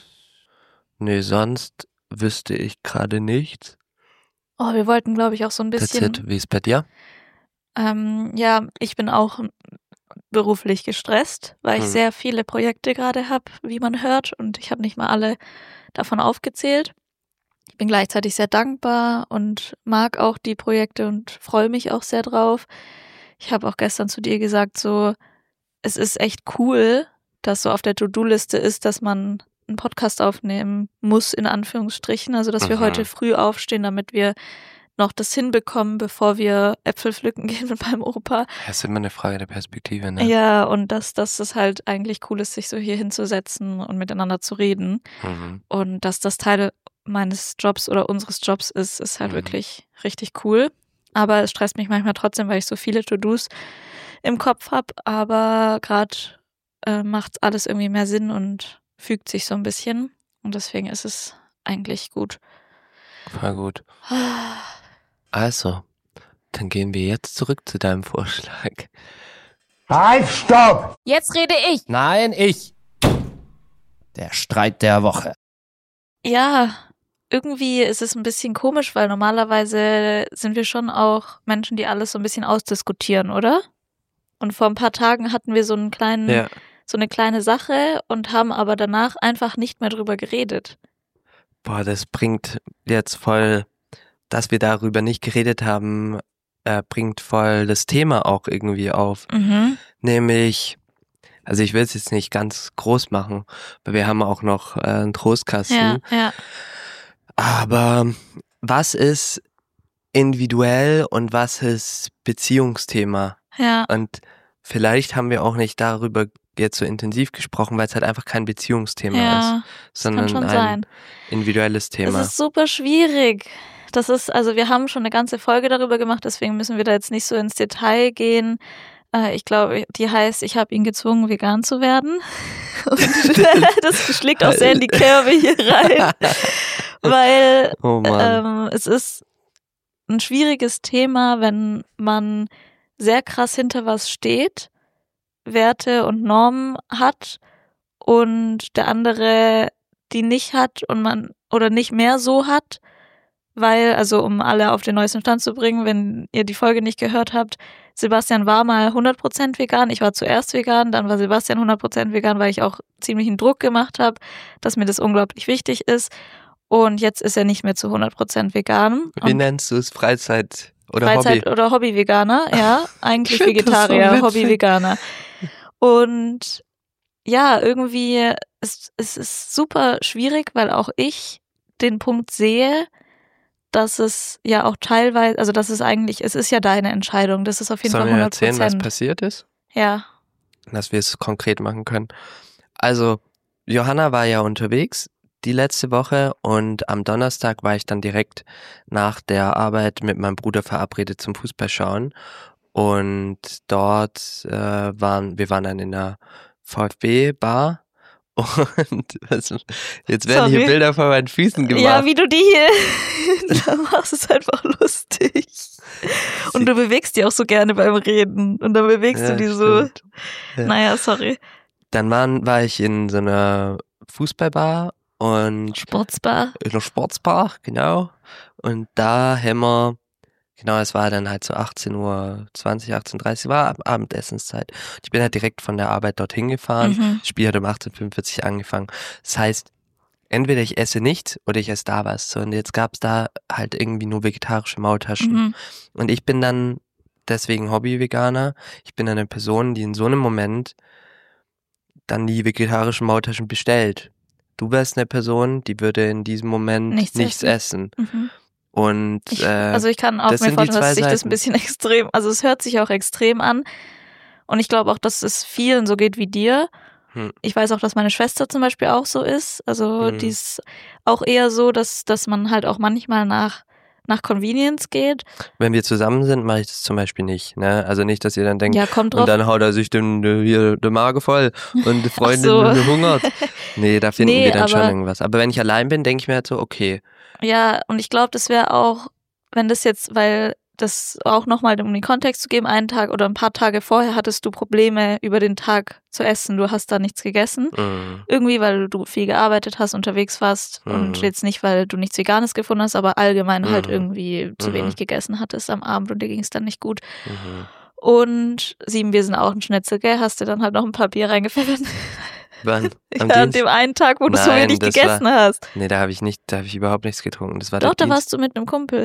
nee, sonst wüsste ich gerade nichts. Oh, wir wollten, glaube ich, auch so ein That's bisschen. it. Wie ist bei dir? Ja, ich bin auch beruflich gestresst, weil ich sehr viele Projekte gerade habe, wie man hört. Und ich habe nicht mal alle davon aufgezählt. Ich bin gleichzeitig sehr dankbar und mag auch die Projekte und freue mich auch sehr drauf. Ich habe auch gestern zu dir gesagt, so, es ist echt cool, dass so auf der To-Do-Liste ist, dass man einen Podcast aufnehmen muss, in Anführungsstrichen. Also, dass wir heute früh aufstehen, damit wir noch das hinbekommen, bevor wir Äpfel pflücken gehen mit meinem Opa. Das ist immer eine Frage der Perspektive, ne? Ja, und dass es halt eigentlich cool ist, sich so hier hinzusetzen und miteinander zu reden. Und dass das Teil meines Jobs oder unseres Jobs ist halt wirklich richtig cool. Aber es stresst mich manchmal trotzdem, weil ich so viele To-Dos im Kopf habe. Aber gerade macht alles irgendwie mehr Sinn und fügt sich so ein bisschen. Und deswegen ist es eigentlich gut. Voll gut. Also, dann gehen wir jetzt zurück zu deinem Vorschlag. Halt, stopp! Jetzt rede ich. Nein, ich. Der Streit der Woche. Ja, irgendwie ist es ein bisschen komisch, weil normalerweise sind wir schon auch Menschen, die alles so ein bisschen ausdiskutieren, oder? Und vor ein paar Tagen hatten wir so eine kleine Sache und haben aber danach einfach nicht mehr drüber geredet. Boah, das bringt jetzt voll, dass wir darüber nicht geredet haben, bringt voll das Thema auch irgendwie auf. Nämlich, also ich will es jetzt nicht ganz groß machen, weil wir haben auch noch einen Trostkasten. Ja. Aber was ist individuell und was ist Beziehungsthema? Ja. Und vielleicht haben wir auch nicht darüber jetzt so intensiv gesprochen, weil es halt einfach kein Beziehungsthema ist, sondern ein individuelles Thema. Es ist super schwierig. Also wir haben schon eine ganze Folge darüber gemacht, deswegen müssen wir da jetzt nicht so ins Detail gehen. Ich glaube, die heißt, ich habe ihn gezwungen, vegan zu werden. Und das schlägt auch sehr in die Kerbe hier rein. Weil es ist ein schwieriges Thema, wenn man sehr krass hinter was steht, Werte und Normen hat und der andere die nicht hat und man oder nicht mehr so hat, weil, also um alle auf den neuesten Stand zu bringen, wenn ihr die Folge nicht gehört habt, Sebastian war mal 100% vegan, ich war zuerst vegan, dann war Sebastian 100% vegan, weil ich auch ziemlichen Druck gemacht habe, dass mir das unglaublich wichtig ist und jetzt ist er nicht mehr zu 100% vegan. Wie nennst du es? Freizeit oder Hobby-Veganer, ja, eigentlich Vegetarier, so Hobby-Veganer. Und ja, irgendwie es ist super schwierig, weil auch ich den Punkt sehe, dass es ja auch teilweise, also das ist eigentlich, es ist ja deine Entscheidung, das ist auf jeden Fall 100%. Sollen wir erzählen, was passiert ist? Ja. Dass wir es konkret machen können. Also, Johanna war ja unterwegs die letzte Woche und am Donnerstag war ich dann direkt nach der Arbeit mit meinem Bruder verabredet zum Fußballschauen und dort waren wir dann in einer VfB-Bar und jetzt werden hier Bilder von meinen Füßen gemacht. Ja, wie du die hier machst, ist einfach lustig. Und du bewegst die auch so gerne beim Reden und dann bewegst du die so. Ja. Naja, sorry. Dann war ich in so einer Fußballbar und Sportsbar. In einer Sportsbar, genau. Und da haben wir, genau, es war dann halt so 18:20 Uhr, 18:30 war Abendessenszeit. Ich bin halt direkt von der Arbeit dorthin gefahren. Das Spiel hat um 18:45 Uhr angefangen. Das heißt, entweder ich esse nichts oder ich esse da was. So, und jetzt gab es da halt irgendwie nur vegetarische Maultaschen. Und ich bin dann deswegen Hobby-Veganer. Ich bin eine Person, die in so einem Moment dann die vegetarischen Maultaschen bestellt. Du wärst eine Person, die würde in diesem Moment nichts essen. Und ich kann auch mir vorstellen, dass sich das ein bisschen extrem, also es hört sich auch extrem an. Und ich glaube auch, dass es vielen so geht wie dir. Ich weiß auch, dass meine Schwester zum Beispiel auch so ist. Also die ist auch eher so, dass man halt auch manchmal nach Convenience geht. Wenn wir zusammen sind, mache ich das zum Beispiel nicht. Ne? Also nicht, dass ihr dann denkt, ja, kommt drauf. Und dann haut er sich hier der Magen voll und die Freundin hungert. Nee, da finden wir dann schon irgendwas. Aber wenn ich allein bin, denke ich mir halt so, okay. Ja, und ich glaube, das wäre auch, wenn das jetzt, weil das auch nochmal, um den Kontext zu geben, einen Tag oder ein paar Tage vorher hattest du Probleme über den Tag zu essen. Du hast da nichts gegessen. Irgendwie, weil du viel gearbeitet hast, unterwegs warst und jetzt nicht, weil du nichts Veganes gefunden hast, aber allgemein halt irgendwie zu wenig gegessen hattest am Abend und dir ging es dann nicht gut. Und 7 Bier sind auch ein Schnitzel, gell? Hast du dann halt noch ein paar Bier reingepfeffert? Wann? An dem einen Tag, wo du so wenig gegessen hast. Nee, da habe ich überhaupt nichts getrunken. Das war Doch, da warst du mit einem Kumpel.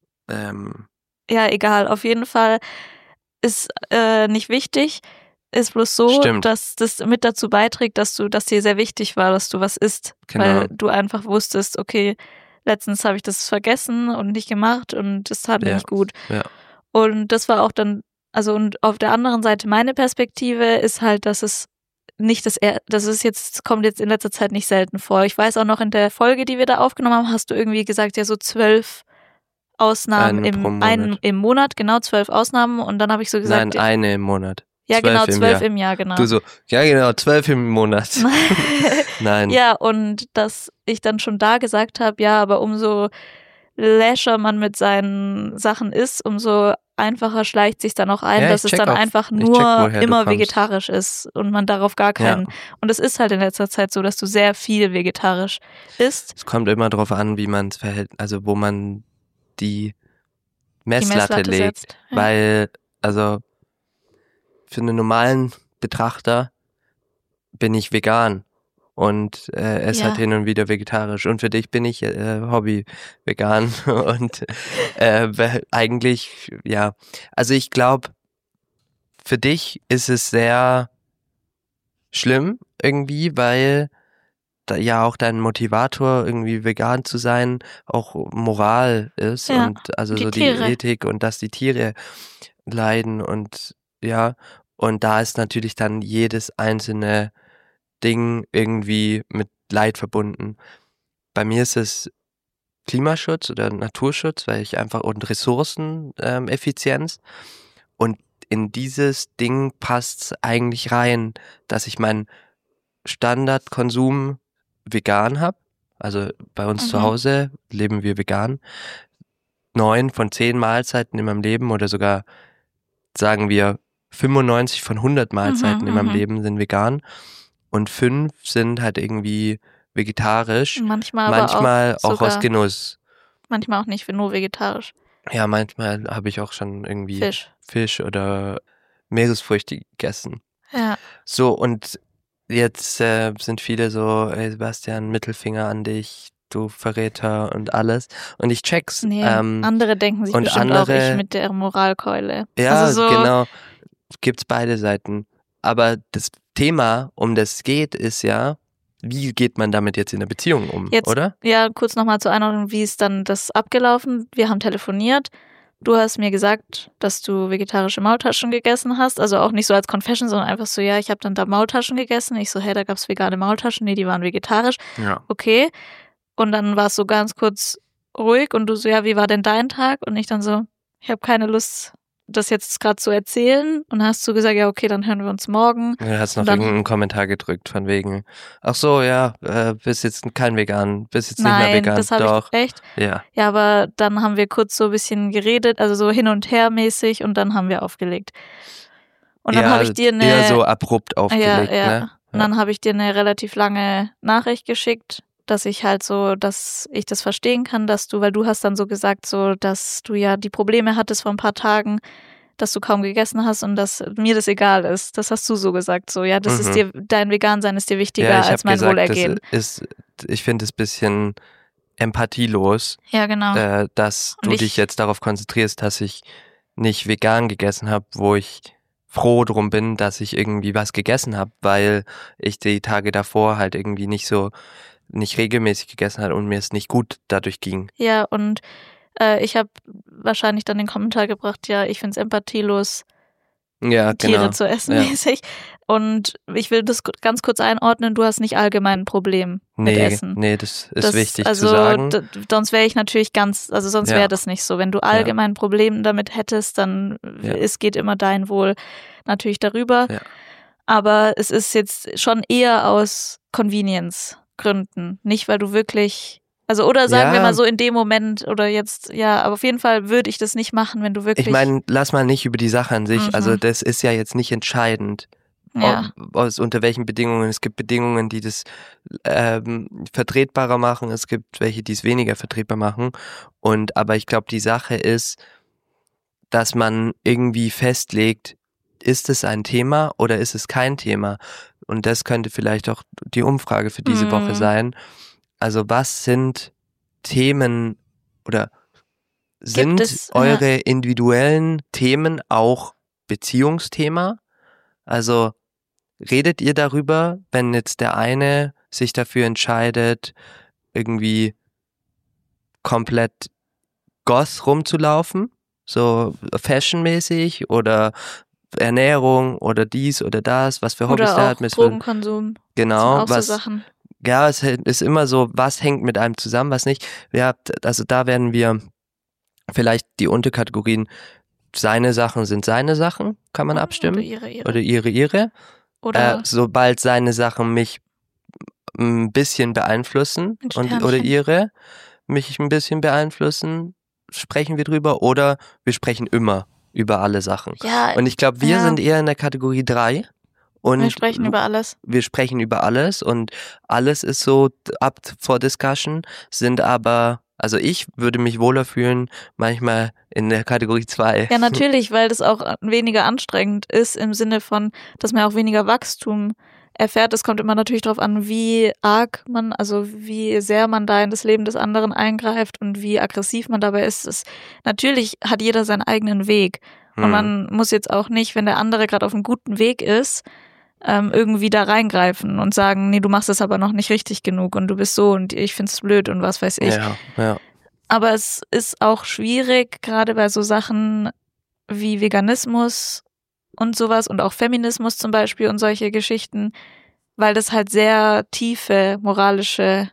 Ja, egal. Auf jeden Fall ist nicht wichtig. Ist bloß so, dass das mit dazu beiträgt, dass dir sehr wichtig war, dass du was isst. Genau. Weil du einfach wusstest, okay, letztens habe ich das vergessen und nicht gemacht und das tat mir nicht gut. Ja. Und das war auch dann, also und auf der anderen Seite meine Perspektive ist halt, dass es nicht kommt jetzt in letzter Zeit nicht selten vor. Ich weiß auch noch in der Folge, die wir da aufgenommen haben, hast du irgendwie gesagt, ja so 12 Ausnahmen im Monat, genau 12 Ausnahmen und dann habe ich so gesagt. Nein, eine im Monat. Ja, genau, 12 im Jahr, genau. Du so, ja genau, 12 im Monat. Nein. Ja, und dass ich dann schon da gesagt habe, ja, aber umso läscher man mit seinen Sachen ist, umso einfacher schleicht sich dann auch ein, dass es dann einfach nur immer vegetarisch ist und man darauf gar keinen. Ja. Und es ist halt in letzter Zeit so, dass du sehr viel vegetarisch isst. Es kommt immer darauf an, wie man es verhält, also wo man die Messlatte legt. Setzt. Ja. Weil, also für einen normalen Betrachter bin ich vegan und esse halt hin und wieder vegetarisch. Und für dich bin ich Hobby-vegan und eigentlich, ja. Also ich glaube, für dich ist es sehr schlimm irgendwie, weil da ja auch dein Motivator, irgendwie vegan zu sein, auch Moral ist und also so die Ethik und dass die Tiere leiden und ja, und da ist natürlich dann jedes einzelne Ding irgendwie mit Leid verbunden. Bei mir ist es Klimaschutz oder Naturschutz, weil ich einfach und Ressourceneffizienz und in dieses Ding passt eigentlich rein, dass ich meinen Standardkonsum vegan habe. Also bei uns zu Hause leben wir vegan. 9 von 10 Mahlzeiten in meinem Leben oder sogar sagen wir 95 von 100 Mahlzeiten in meinem Leben sind vegan und 5 sind halt irgendwie vegetarisch. Manchmal auch aus Genuss. Manchmal auch nicht, nur vegetarisch. Ja, manchmal habe ich auch schon irgendwie Fisch oder Meeresfrüchte gegessen. Ja. So, und jetzt sind viele so, hey Sebastian, Mittelfinger an dich, du Verräter und alles. Und ich check's. Nee, andere denken sich bestimmt auch, ich mit der Moralkeule. Ja, also so genau. Gibt's beide Seiten. Aber das Thema, um das es geht, ist ja, wie geht man damit jetzt in der Beziehung um, oder? Ja, kurz nochmal zur Einordnung, wie ist dann das abgelaufen? Wir haben telefoniert. Du hast mir gesagt, dass du vegetarische Maultaschen gegessen hast. Also auch nicht so als Confession, sondern einfach so, ja, ich habe dann da Maultaschen gegessen. Ich so, hey, da gab's vegane Maultaschen. Nee, die waren vegetarisch. Ja. Okay. Und dann war es so ganz kurz ruhig und du so, ja, wie war denn dein Tag? Und ich dann so, ich habe keine Lust, das jetzt gerade zu erzählen. Und dann hast du gesagt, ja, okay, dann hören wir uns morgen. Du hast noch irgendeinen Kommentar gedrückt von wegen, ach so, ja, bist jetzt kein Vegan, bist jetzt nicht mehr vegan. Das habe ich echt. Ja. Ja, aber dann haben wir kurz so ein bisschen geredet, also so hin und her mäßig und dann haben wir aufgelegt. Und dann habe ich dir eher so abrupt aufgelegt, ne? Ja. Und dann habe ich dir eine relativ lange Nachricht geschickt, dass ich halt so, dass ich das verstehen kann, weil du hast dann so gesagt, so, dass du ja die Probleme hattest vor ein paar Tagen, dass du kaum gegessen hast und dass mir das egal ist. Das hast du so gesagt, so, ja, das ist dir, dein Vegansein ist dir wichtiger als mein Wohlergehen. Ich finde es ein bisschen empathielos, ja, genau. dass du dich jetzt darauf konzentrierst, dass ich nicht vegan gegessen habe, wo ich froh drum bin, dass ich irgendwie was gegessen habe, weil ich die Tage davor halt irgendwie nicht regelmäßig gegessen hat und mir es nicht gut dadurch ging. Ja, und ich habe wahrscheinlich dann den Kommentar gebracht, ja, ich finde es empathielos, Tiere zu essen mäßig. Und ich will das ganz kurz einordnen, du hast nicht allgemein ein Problem mit Essen. Nee, das ist wichtig zu sagen. Sonst wäre ich natürlich sonst wäre das nicht so. Wenn du allgemein ein Problem damit hättest, dann es geht immer dein Wohl natürlich darüber. Ja. Aber es ist jetzt schon eher aus Convenience-Gründen, nicht weil du wirklich... Also oder sagen wir mal so in dem Moment oder jetzt, ja, aber auf jeden Fall würde ich das nicht machen, wenn du wirklich... Ich meine, lass mal nicht über die Sache an sich, also das ist ja jetzt nicht entscheidend, unter welchen Bedingungen. Es gibt Bedingungen, die das vertretbarer machen, es gibt welche, die es weniger vertretbar machen. Aber ich glaube, die Sache ist, dass man irgendwie festlegt, ist es ein Thema oder ist es kein Thema? Und das könnte vielleicht auch die Umfrage für diese Woche sein. Also was sind Themen oder sind eure individuellen Themen auch Beziehungsthema? Also redet ihr darüber, wenn jetzt der eine sich dafür entscheidet, irgendwie komplett goth rumzulaufen, so fashionmäßig oder Ernährung oder dies oder das, was für Hobbys der hat. Oder Drogenkonsum. Genau, das sind auch so Sachen. Ja, es ist immer so, was hängt mit einem zusammen, was nicht. Also da werden wir vielleicht die Unterkategorien, seine Sachen sind seine Sachen, kann man abstimmen. Oder ihre. Oder sobald seine Sachen mich ein bisschen beeinflussen oder ihre mich ein bisschen beeinflussen, sprechen wir drüber oder wir sprechen immer über alle Sachen. Ja, und ich glaube, wir sind eher in der Kategorie 3. Und wir sprechen über alles. Wir sprechen über alles und alles ist so up for discussion, sind aber, also ich würde mich wohler fühlen, manchmal in der Kategorie 2. Ja, natürlich, weil das auch weniger anstrengend ist im Sinne von, dass man auch weniger Wachstum erfährt. Es kommt immer natürlich darauf an, wie arg man, also wie sehr man da in das Leben des anderen eingreift und wie aggressiv man dabei ist. Natürlich hat jeder seinen eigenen Weg. Und man muss jetzt auch nicht, wenn der andere gerade auf einem guten Weg ist, irgendwie da reingreifen und sagen, nee, du machst es aber noch nicht richtig genug und du bist so und ich find's blöd und was weiß ich. Ja. Aber es ist auch schwierig, gerade bei so Sachen wie Veganismus und sowas und auch Feminismus zum Beispiel und solche Geschichten, weil das halt sehr tiefe moralische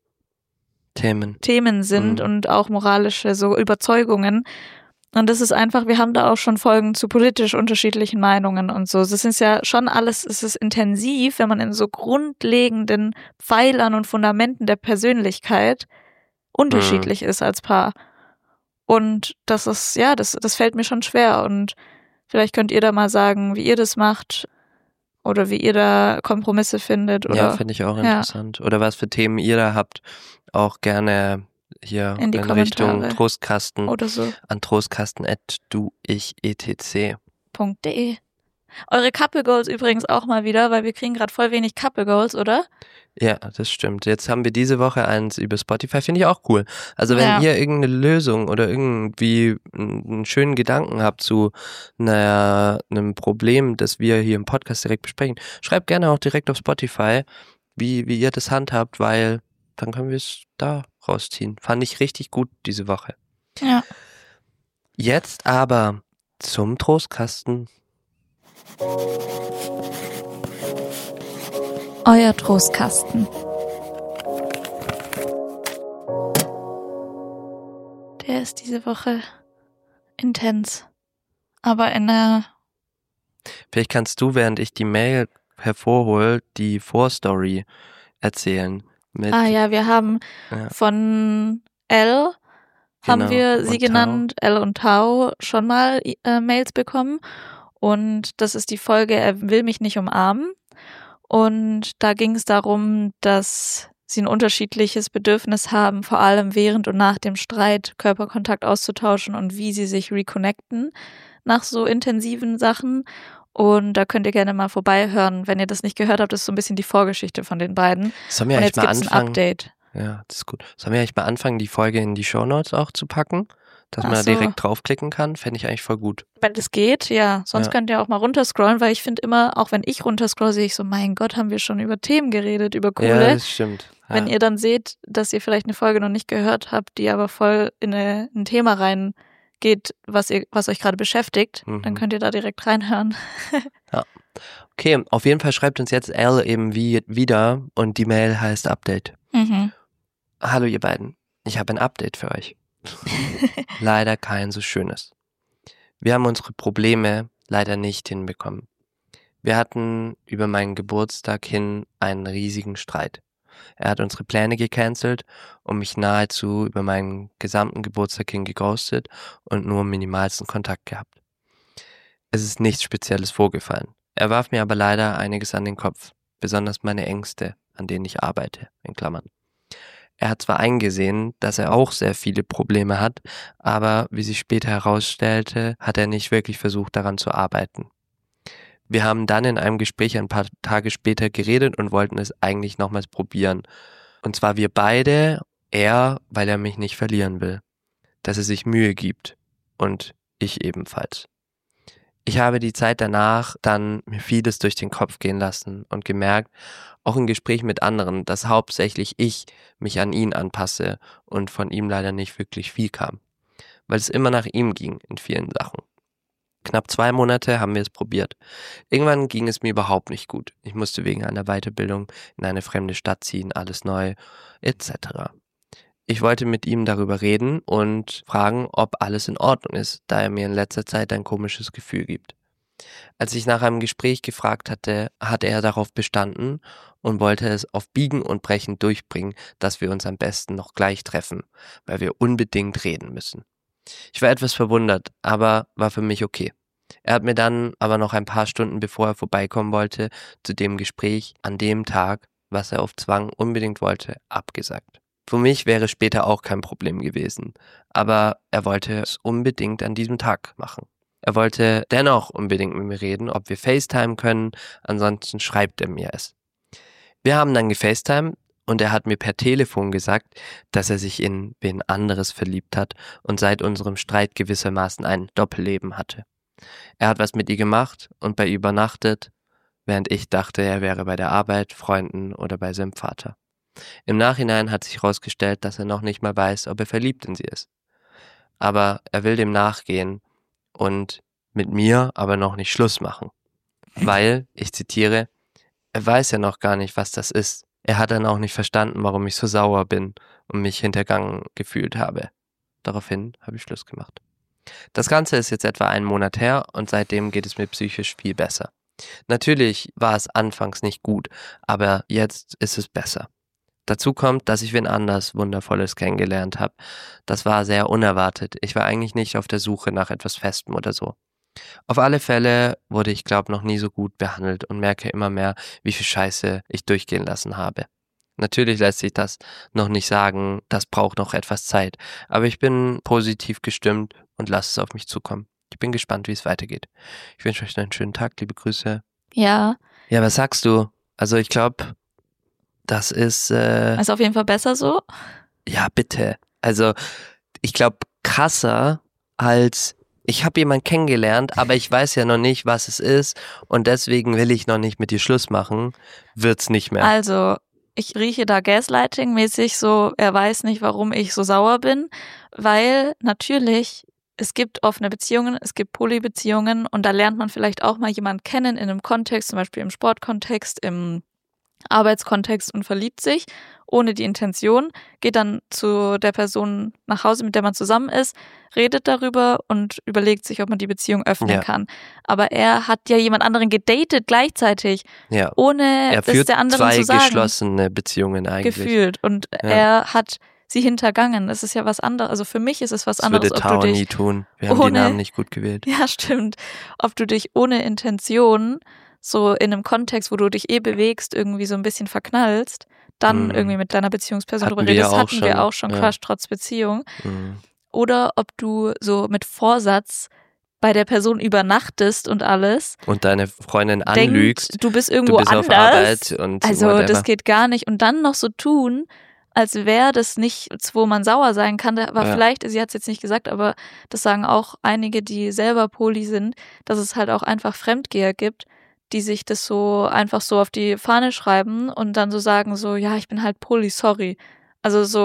Themen sind und auch moralische so Überzeugungen. Und das ist einfach, wir haben da auch schon Folgen zu politisch unterschiedlichen Meinungen und so. Das ist ja schon alles, es ist intensiv, wenn man in so grundlegenden Pfeilern und Fundamenten der Persönlichkeit unterschiedlich ist als Paar. Und das ist, ja, das fällt mir schon schwer. Und vielleicht könnt ihr da mal sagen, wie ihr das macht oder wie ihr da Kompromisse findet. Oder, ja, finde ich auch interessant. Ja. Oder was für Themen ihr da habt, auch gerne hier in Richtung Trostkasten oder so. An trostkasten@duichetc.de. Eure Couple Goals übrigens auch mal wieder, weil wir kriegen gerade voll wenig Couple Goals, oder? Ja, das stimmt. Jetzt haben wir diese Woche eins über Spotify, finde ich auch cool. Also wenn ihr irgendeine Lösung oder irgendwie einen schönen Gedanken habt zu einem Problem, das wir hier im Podcast direkt besprechen, schreibt gerne auch direkt auf Spotify, wie ihr das handhabt, weil dann können wir es da rausziehen. Fand ich richtig gut diese Woche. Ja. Jetzt aber zum Trostkasten. Euer Trostkasten. Der ist diese Woche intens. Aber in der... Vielleicht kannst du, während ich die Mail hervorhole, die Vorstory erzählen. wir haben von L, haben wir sie genannt, L und Tau, schon mal Mails bekommen. Und das ist die Folge, er will mich nicht umarmen. Und da ging es darum, dass sie ein unterschiedliches Bedürfnis haben, vor allem während und nach dem Streit Körperkontakt auszutauschen und wie sie sich reconnecten nach so intensiven Sachen. Und da könnt ihr gerne mal vorbeihören. Wenn ihr das nicht gehört habt, das ist so ein bisschen die Vorgeschichte von den beiden. Sollen wir und jetzt jetzt gibt's ein Update. Ja, das ist gut. Sollen wir eigentlich mal anfangen, die Folge in die Shownotes auch zu packen? Dass man da direkt draufklicken kann, fände ich eigentlich voll gut. Wenn das geht, ja. Sonst könnt ihr auch mal runterscrollen, weil ich finde immer, auch wenn ich runterscroll, sehe ich so, mein Gott, haben wir schon über Themen geredet, über coole. Ja, das stimmt. Ja. Wenn ihr dann seht, dass ihr vielleicht eine Folge noch nicht gehört habt, die aber voll in ein Thema reingeht, was euch gerade beschäftigt, dann könnt ihr da direkt reinhören. Ja. Okay, auf jeden Fall schreibt uns jetzt L eben wieder und die Mail heißt Update. Hallo ihr beiden, ich habe ein Update für euch. Leider kein so schönes. Wir haben unsere Probleme leider nicht hinbekommen. Wir hatten über meinen Geburtstag hin einen riesigen Streit. Er hat unsere Pläne gecancelt und mich nahezu über meinen gesamten Geburtstag hin geghostet und nur minimalsten Kontakt gehabt. Es ist nichts Spezielles vorgefallen. Er warf mir aber leider einiges an den Kopf, besonders meine Ängste, an denen ich arbeite, in Klammern. Er hat zwar eingesehen, dass er auch sehr viele Probleme hat, aber wie sich später herausstellte, hat er nicht wirklich versucht, daran zu arbeiten. Wir haben dann in einem Gespräch ein paar Tage später geredet und wollten es eigentlich nochmals probieren. Und zwar wir beide, er, weil er mich nicht verlieren will, dass er sich Mühe gibt und ich ebenfalls. Ich habe die Zeit danach dann mir vieles durch den Kopf gehen lassen und gemerkt, auch im Gespräch mit anderen, dass hauptsächlich ich mich an ihn anpasse und von ihm leider nicht wirklich viel kam, weil es immer nach ihm ging in vielen Sachen. Knapp 2 Monate haben wir es probiert. Irgendwann ging es mir überhaupt nicht gut. Ich musste wegen einer Weiterbildung in eine fremde Stadt ziehen, alles neu, etc. Ich wollte mit ihm darüber reden und fragen, ob alles in Ordnung ist, da er mir in letzter Zeit ein komisches Gefühl gibt. Als ich nach einem Gespräch gefragt hatte, hatte er darauf bestanden und wollte es auf Biegen und Brechen durchbringen, dass wir uns am besten noch gleich treffen, weil wir unbedingt reden müssen. Ich war etwas verwundert, aber war für mich okay. Er hat mir dann aber noch ein paar Stunden bevor er vorbeikommen wollte, zu dem Gespräch an dem Tag, was er auf Zwang unbedingt wollte, abgesagt. Für mich wäre später auch kein Problem gewesen, aber er wollte es unbedingt an diesem Tag machen. Er wollte dennoch unbedingt mit mir reden, ob wir FaceTime können, ansonsten schreibt er mir es. Wir haben dann gefacetimed und er hat mir per Telefon gesagt, dass er sich in wen anderes verliebt hat und seit unserem Streit gewissermaßen ein Doppelleben hatte. Er hat was mit ihr gemacht und bei ihr übernachtet, während ich dachte, er wäre bei der Arbeit, Freunden oder bei seinem Vater. Im Nachhinein hat sich herausgestellt, dass er noch nicht mal weiß, ob er verliebt in sie ist. Aber er will dem nachgehen und mit mir aber noch nicht Schluss machen. Weil, ich zitiere, er weiß ja noch gar nicht, was das ist. Er hat dann auch nicht verstanden, warum ich so sauer bin und mich hintergangen gefühlt habe. Daraufhin habe ich Schluss gemacht. Das Ganze ist jetzt etwa 1 Monat her und seitdem geht es mir psychisch viel besser. Natürlich war es anfangs nicht gut, aber jetzt ist es besser. Dazu kommt, dass ich wen anders Wundervolles kennengelernt habe. Das war sehr unerwartet. Ich war eigentlich nicht auf der Suche nach etwas Festem oder so. Auf alle Fälle wurde ich, glaube noch nie so gut behandelt und merke immer mehr, wie viel Scheiße ich durchgehen lassen habe. Natürlich lässt sich das noch nicht sagen, das braucht noch etwas Zeit, aber ich bin positiv gestimmt und lasse es auf mich zukommen. Ich bin gespannt, wie es weitergeht. Ich wünsche euch einen schönen Tag, liebe Grüße. Ja. Ja, was sagst du? Also ich glaube, das ist... Ist auf jeden Fall besser so? Ja, bitte. Also ich glaube, krasser als... Ich habe jemanden kennengelernt, aber ich weiß ja noch nicht, was es ist und deswegen will ich noch nicht mit dir Schluss machen, wird's nicht mehr. Also, ich rieche da Gaslighting-mäßig so, er weiß nicht, warum ich so sauer bin, weil natürlich, es gibt offene Beziehungen, es gibt Polybeziehungen und da lernt man vielleicht auch mal jemanden kennen in einem Kontext, zum Beispiel im Sportkontext, im Arbeitskontext und verliebt sich ohne die Intention, geht dann zu der Person nach Hause, mit der man zusammen ist, redet darüber und überlegt sich, ob man die Beziehung öffnen kann. Aber er hat ja jemand anderen gedatet gleichzeitig, ohne es der anderen zu sagen. 2 geschlossene Beziehungen eigentlich. Gefühlt. Und er hat sie hintergangen. Das ist ja was anderes. Also für mich ist es was anderes. Das würde Tao nie tun. Wir haben den Namen nicht gut gewählt. Ja, stimmt. Ob du dich ohne Intention so in einem Kontext, wo du dich bewegst, irgendwie so ein bisschen verknallst, dann irgendwie mit deiner Beziehungsperson drüber redest, hatten wir auch schon Crush trotz Beziehung. Oder ob du so mit Vorsatz bei der Person übernachtest und alles. Und deine Freundin anlügst. Du bist irgendwo anders. Auf Arbeit und also whatever. Das geht gar nicht. Und dann noch so tun, als wäre das nichts, wo man sauer sein kann. Aber vielleicht, sie hat es jetzt nicht gesagt, aber das sagen auch einige, die selber Poly sind, dass es halt auch einfach Fremdgeher gibt, die sich das so einfach so auf die Fahne schreiben und dann so sagen so, ja, ich bin halt Poly, sorry. Also so,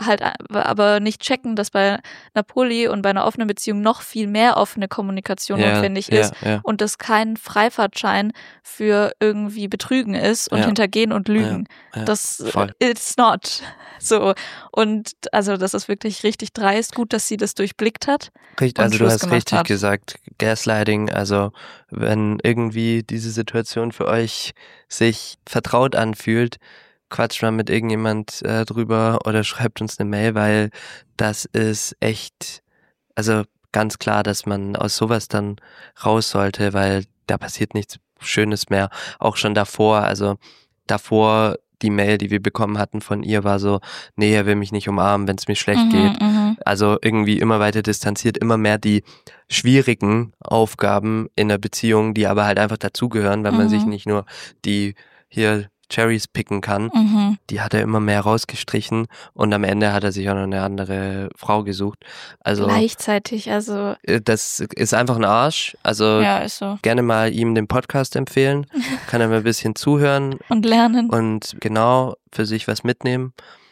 aber nicht checken, dass bei einer Poly und bei einer offenen Beziehung noch viel mehr offene Kommunikation notwendig ist und das kein Freifahrtschein für irgendwie Betrügen ist und Hintergehen und Lügen. Das it's not. So. Und also das ist wirklich richtig dreist. Gut, dass sie das durchblickt hat. Richtig, also du hast richtig gesagt, Gaslighting, also wenn irgendwie diese Situation für euch sich vertraut anfühlt, quatscht mal mit irgendjemand drüber oder schreibt uns eine Mail, weil das ist echt, also ganz klar, dass man aus sowas dann raus sollte, weil da passiert nichts Schönes mehr. Auch schon davor, also davor die Mail, die wir bekommen hatten von ihr, war so, nee, er will mich nicht umarmen, wenn es mir schlecht geht. Also irgendwie immer weiter distanziert, immer mehr die schwierigen Aufgaben in der Beziehung, die aber halt einfach dazugehören, weil man sich nicht nur die hier Cherries picken kann. Die hat er immer mehr rausgestrichen und am Ende hat er sich auch noch eine andere Frau gesucht. Also gleichzeitig, also das ist einfach ein Arsch. Also ja, ist so. Gerne mal ihm den Podcast empfehlen. Kann er mal ein bisschen zuhören. Und lernen. Und genau für sich was mitnehmen.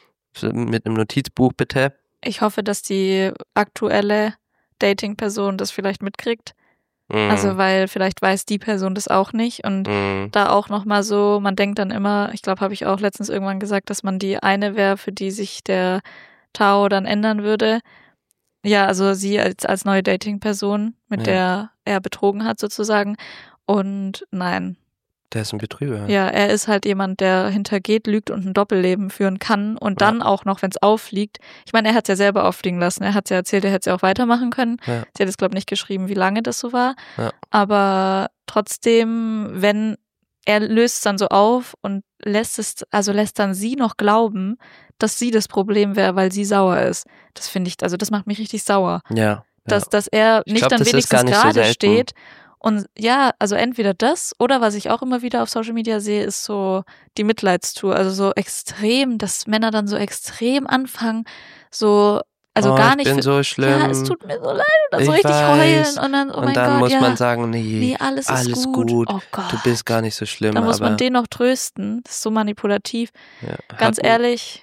Mit einem Notizbuch bitte. Ich hoffe, dass die aktuelle Dating-Person das vielleicht mitkriegt. Also weil vielleicht weiß die Person das auch nicht und da auch nochmal so, man denkt dann immer, ich glaube, habe ich auch letztens irgendwann gesagt, dass man die eine wäre, für die sich der Tao dann ändern würde. Ja, also sie als neue Dating-Person, mit der er betrogen hat sozusagen und nein. Der ist ein Betrüger. Ja, er ist halt jemand, der hintergeht, lügt und ein Doppelleben führen kann und dann auch noch, wenn es auffliegt. Ich meine, er hat es ja selber auffliegen lassen. Er hat es ja erzählt, er hätte es ja auch weitermachen können. Ja. Sie hat es, glaube ich, nicht geschrieben, wie lange das so war. Ja. Aber trotzdem, wenn er löst es dann so auf und lässt dann sie noch glauben, dass sie das Problem wäre, weil sie sauer ist. Das finde ich, also das macht mich richtig sauer. Ja. Dass er nicht dann wenigstens gerade steht. Und ja, also entweder das oder was ich auch immer wieder auf Social Media sehe, ist so die Mitleidstour. Also so extrem, dass Männer dann so extrem anfangen, so, also gar nicht. Ich bin so schlimm. Ja, es tut mir so leid. Oder so richtig heulen und dann, oh mein Gott. Und dann muss man sagen, nee, alles ist gut. Oh Gott. Du bist gar nicht so schlimm. Dann muss man den noch trösten. Das ist so manipulativ. Ja, ganz ehrlich,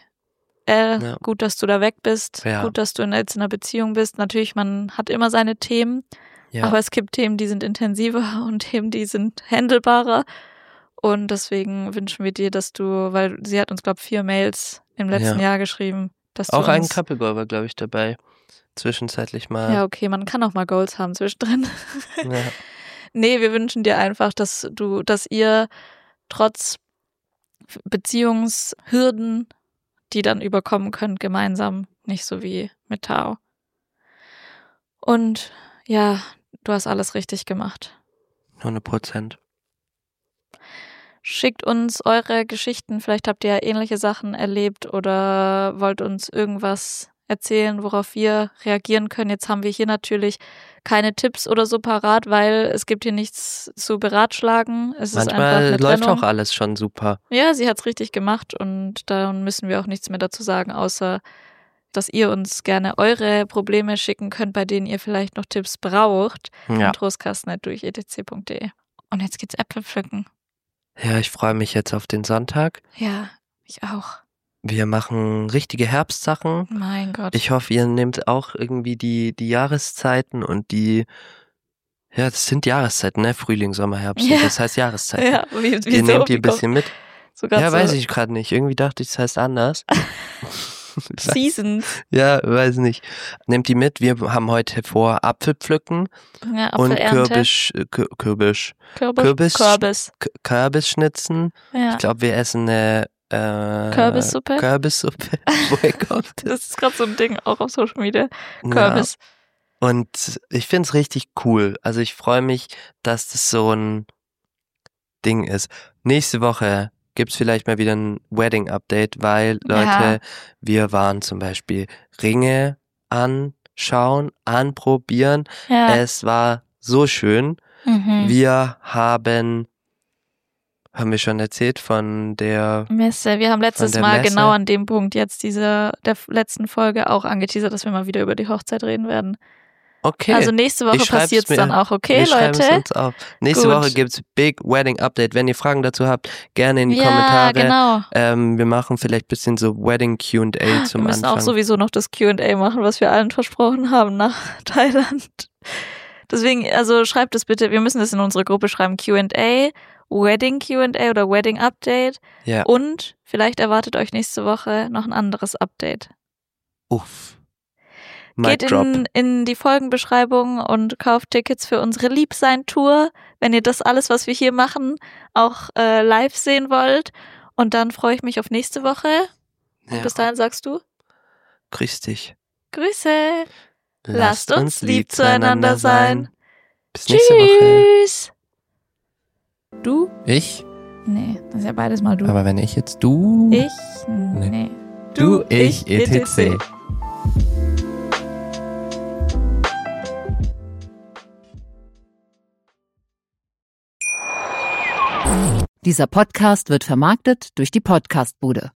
gut, dass du da weg bist. Ja. Gut, dass du jetzt in einer Beziehung bist. Natürlich, man hat immer seine Themen. Ja. Aber es gibt Themen, die sind intensiver und Themen, die sind handelbarer. Und deswegen wünschen wir dir, dass du, weil sie hat uns, glaube ich, 4 Mails im letzten Jahr geschrieben. Dass auch ein Couple Goal war, glaube ich, dabei. Zwischenzeitlich mal. Ja, okay, man kann auch mal Goals haben zwischendrin. Ja. Nee, wir wünschen dir einfach, dass ihr trotz Beziehungshürden, die dann überkommen könnt, gemeinsam, nicht so wie mit Tao. Und ja, du hast alles richtig gemacht. 100%. Schickt uns eure Geschichten. Vielleicht habt ihr ja ähnliche Sachen erlebt oder wollt uns irgendwas erzählen, worauf wir reagieren können. Jetzt haben wir hier natürlich keine Tipps oder so parat, weil es gibt hier nichts zu beratschlagen. Es Manchmal ist einfach eine läuft Trennung. auch alles schon super. Ja, sie hat's richtig gemacht und dann müssen wir auch nichts mehr dazu sagen, außer dass ihr uns gerne eure Probleme schicken könnt, bei denen ihr vielleicht noch Tipps braucht. Ja. Trostkasten@durch-etc.de. Und jetzt geht's Äpfel pflücken. Ja, ich freue mich jetzt auf den Sonntag. Ja, ich auch. Wir machen richtige Herbstsachen. Mein Gott. Ich hoffe, ihr nehmt auch irgendwie die Jahreszeiten und das sind Jahreszeiten, ne? Frühling, Sommer, Herbst. Ja. Das heißt Jahreszeiten. Ja, wieso? Ihr nehmt die ein bisschen mit. Weiß ich gerade nicht. Irgendwie dachte ich, das heißt anders. Seasons. Ja, weiß nicht. Nehmt die mit. Wir haben heute vor Apfel pflücken und Kürbis schnitzen. Ja. Ich glaube, wir essen eine Kürbissuppe. Woher kommt das? Das ist gerade so ein Ding, auch auf Social Media. Kürbis. Ja. Und ich finde es richtig cool. Also ich freue mich, dass das so ein Ding ist. Nächste Woche gibt's vielleicht mal wieder ein Wedding-Update, weil, Leute, wir waren zum Beispiel Ringe anschauen, anprobieren. Ja. Es war so schön. Wir haben wir schon erzählt von der Messe. Wir haben letztes Mal genau an dem Punkt jetzt der letzten Folge auch angeteasert, dass wir mal wieder über die Hochzeit reden werden. Okay. Also nächste Woche passiert es dann auch, okay, Leute? Wir uns auf. Nächste Woche gibt's Big Wedding Update. Wenn ihr Fragen dazu habt, gerne in die Kommentare. Genau. Wir machen vielleicht ein bisschen so Wedding Q&A zum Anfang. Wir müssen auch sowieso noch das Q&A machen, was wir allen versprochen haben nach Thailand. Deswegen, also schreibt es bitte. Wir müssen das in unsere Gruppe schreiben. Q&A, Wedding Q&A oder Wedding Update. Ja. Und vielleicht erwartet euch nächste Woche noch ein anderes Update. Uff. Geht in die Folgenbeschreibung und kauft Tickets für unsere Liebsein-Tour, wenn ihr das alles, was wir hier machen, auch live sehen wollt. Und dann freue ich mich auf nächste Woche. Ja. Und bis dahin sagst du? Grüß dich. Grüße. Lasst uns lieb zueinander sein. Bis nächste Woche. Tschüss. Du? Ich? Nee, das ist ja beides mal du. Aber wenn ich jetzt du... Ich? Nee. Du, ich, etc. Dieser Podcast wird vermarktet durch die Podcastbude.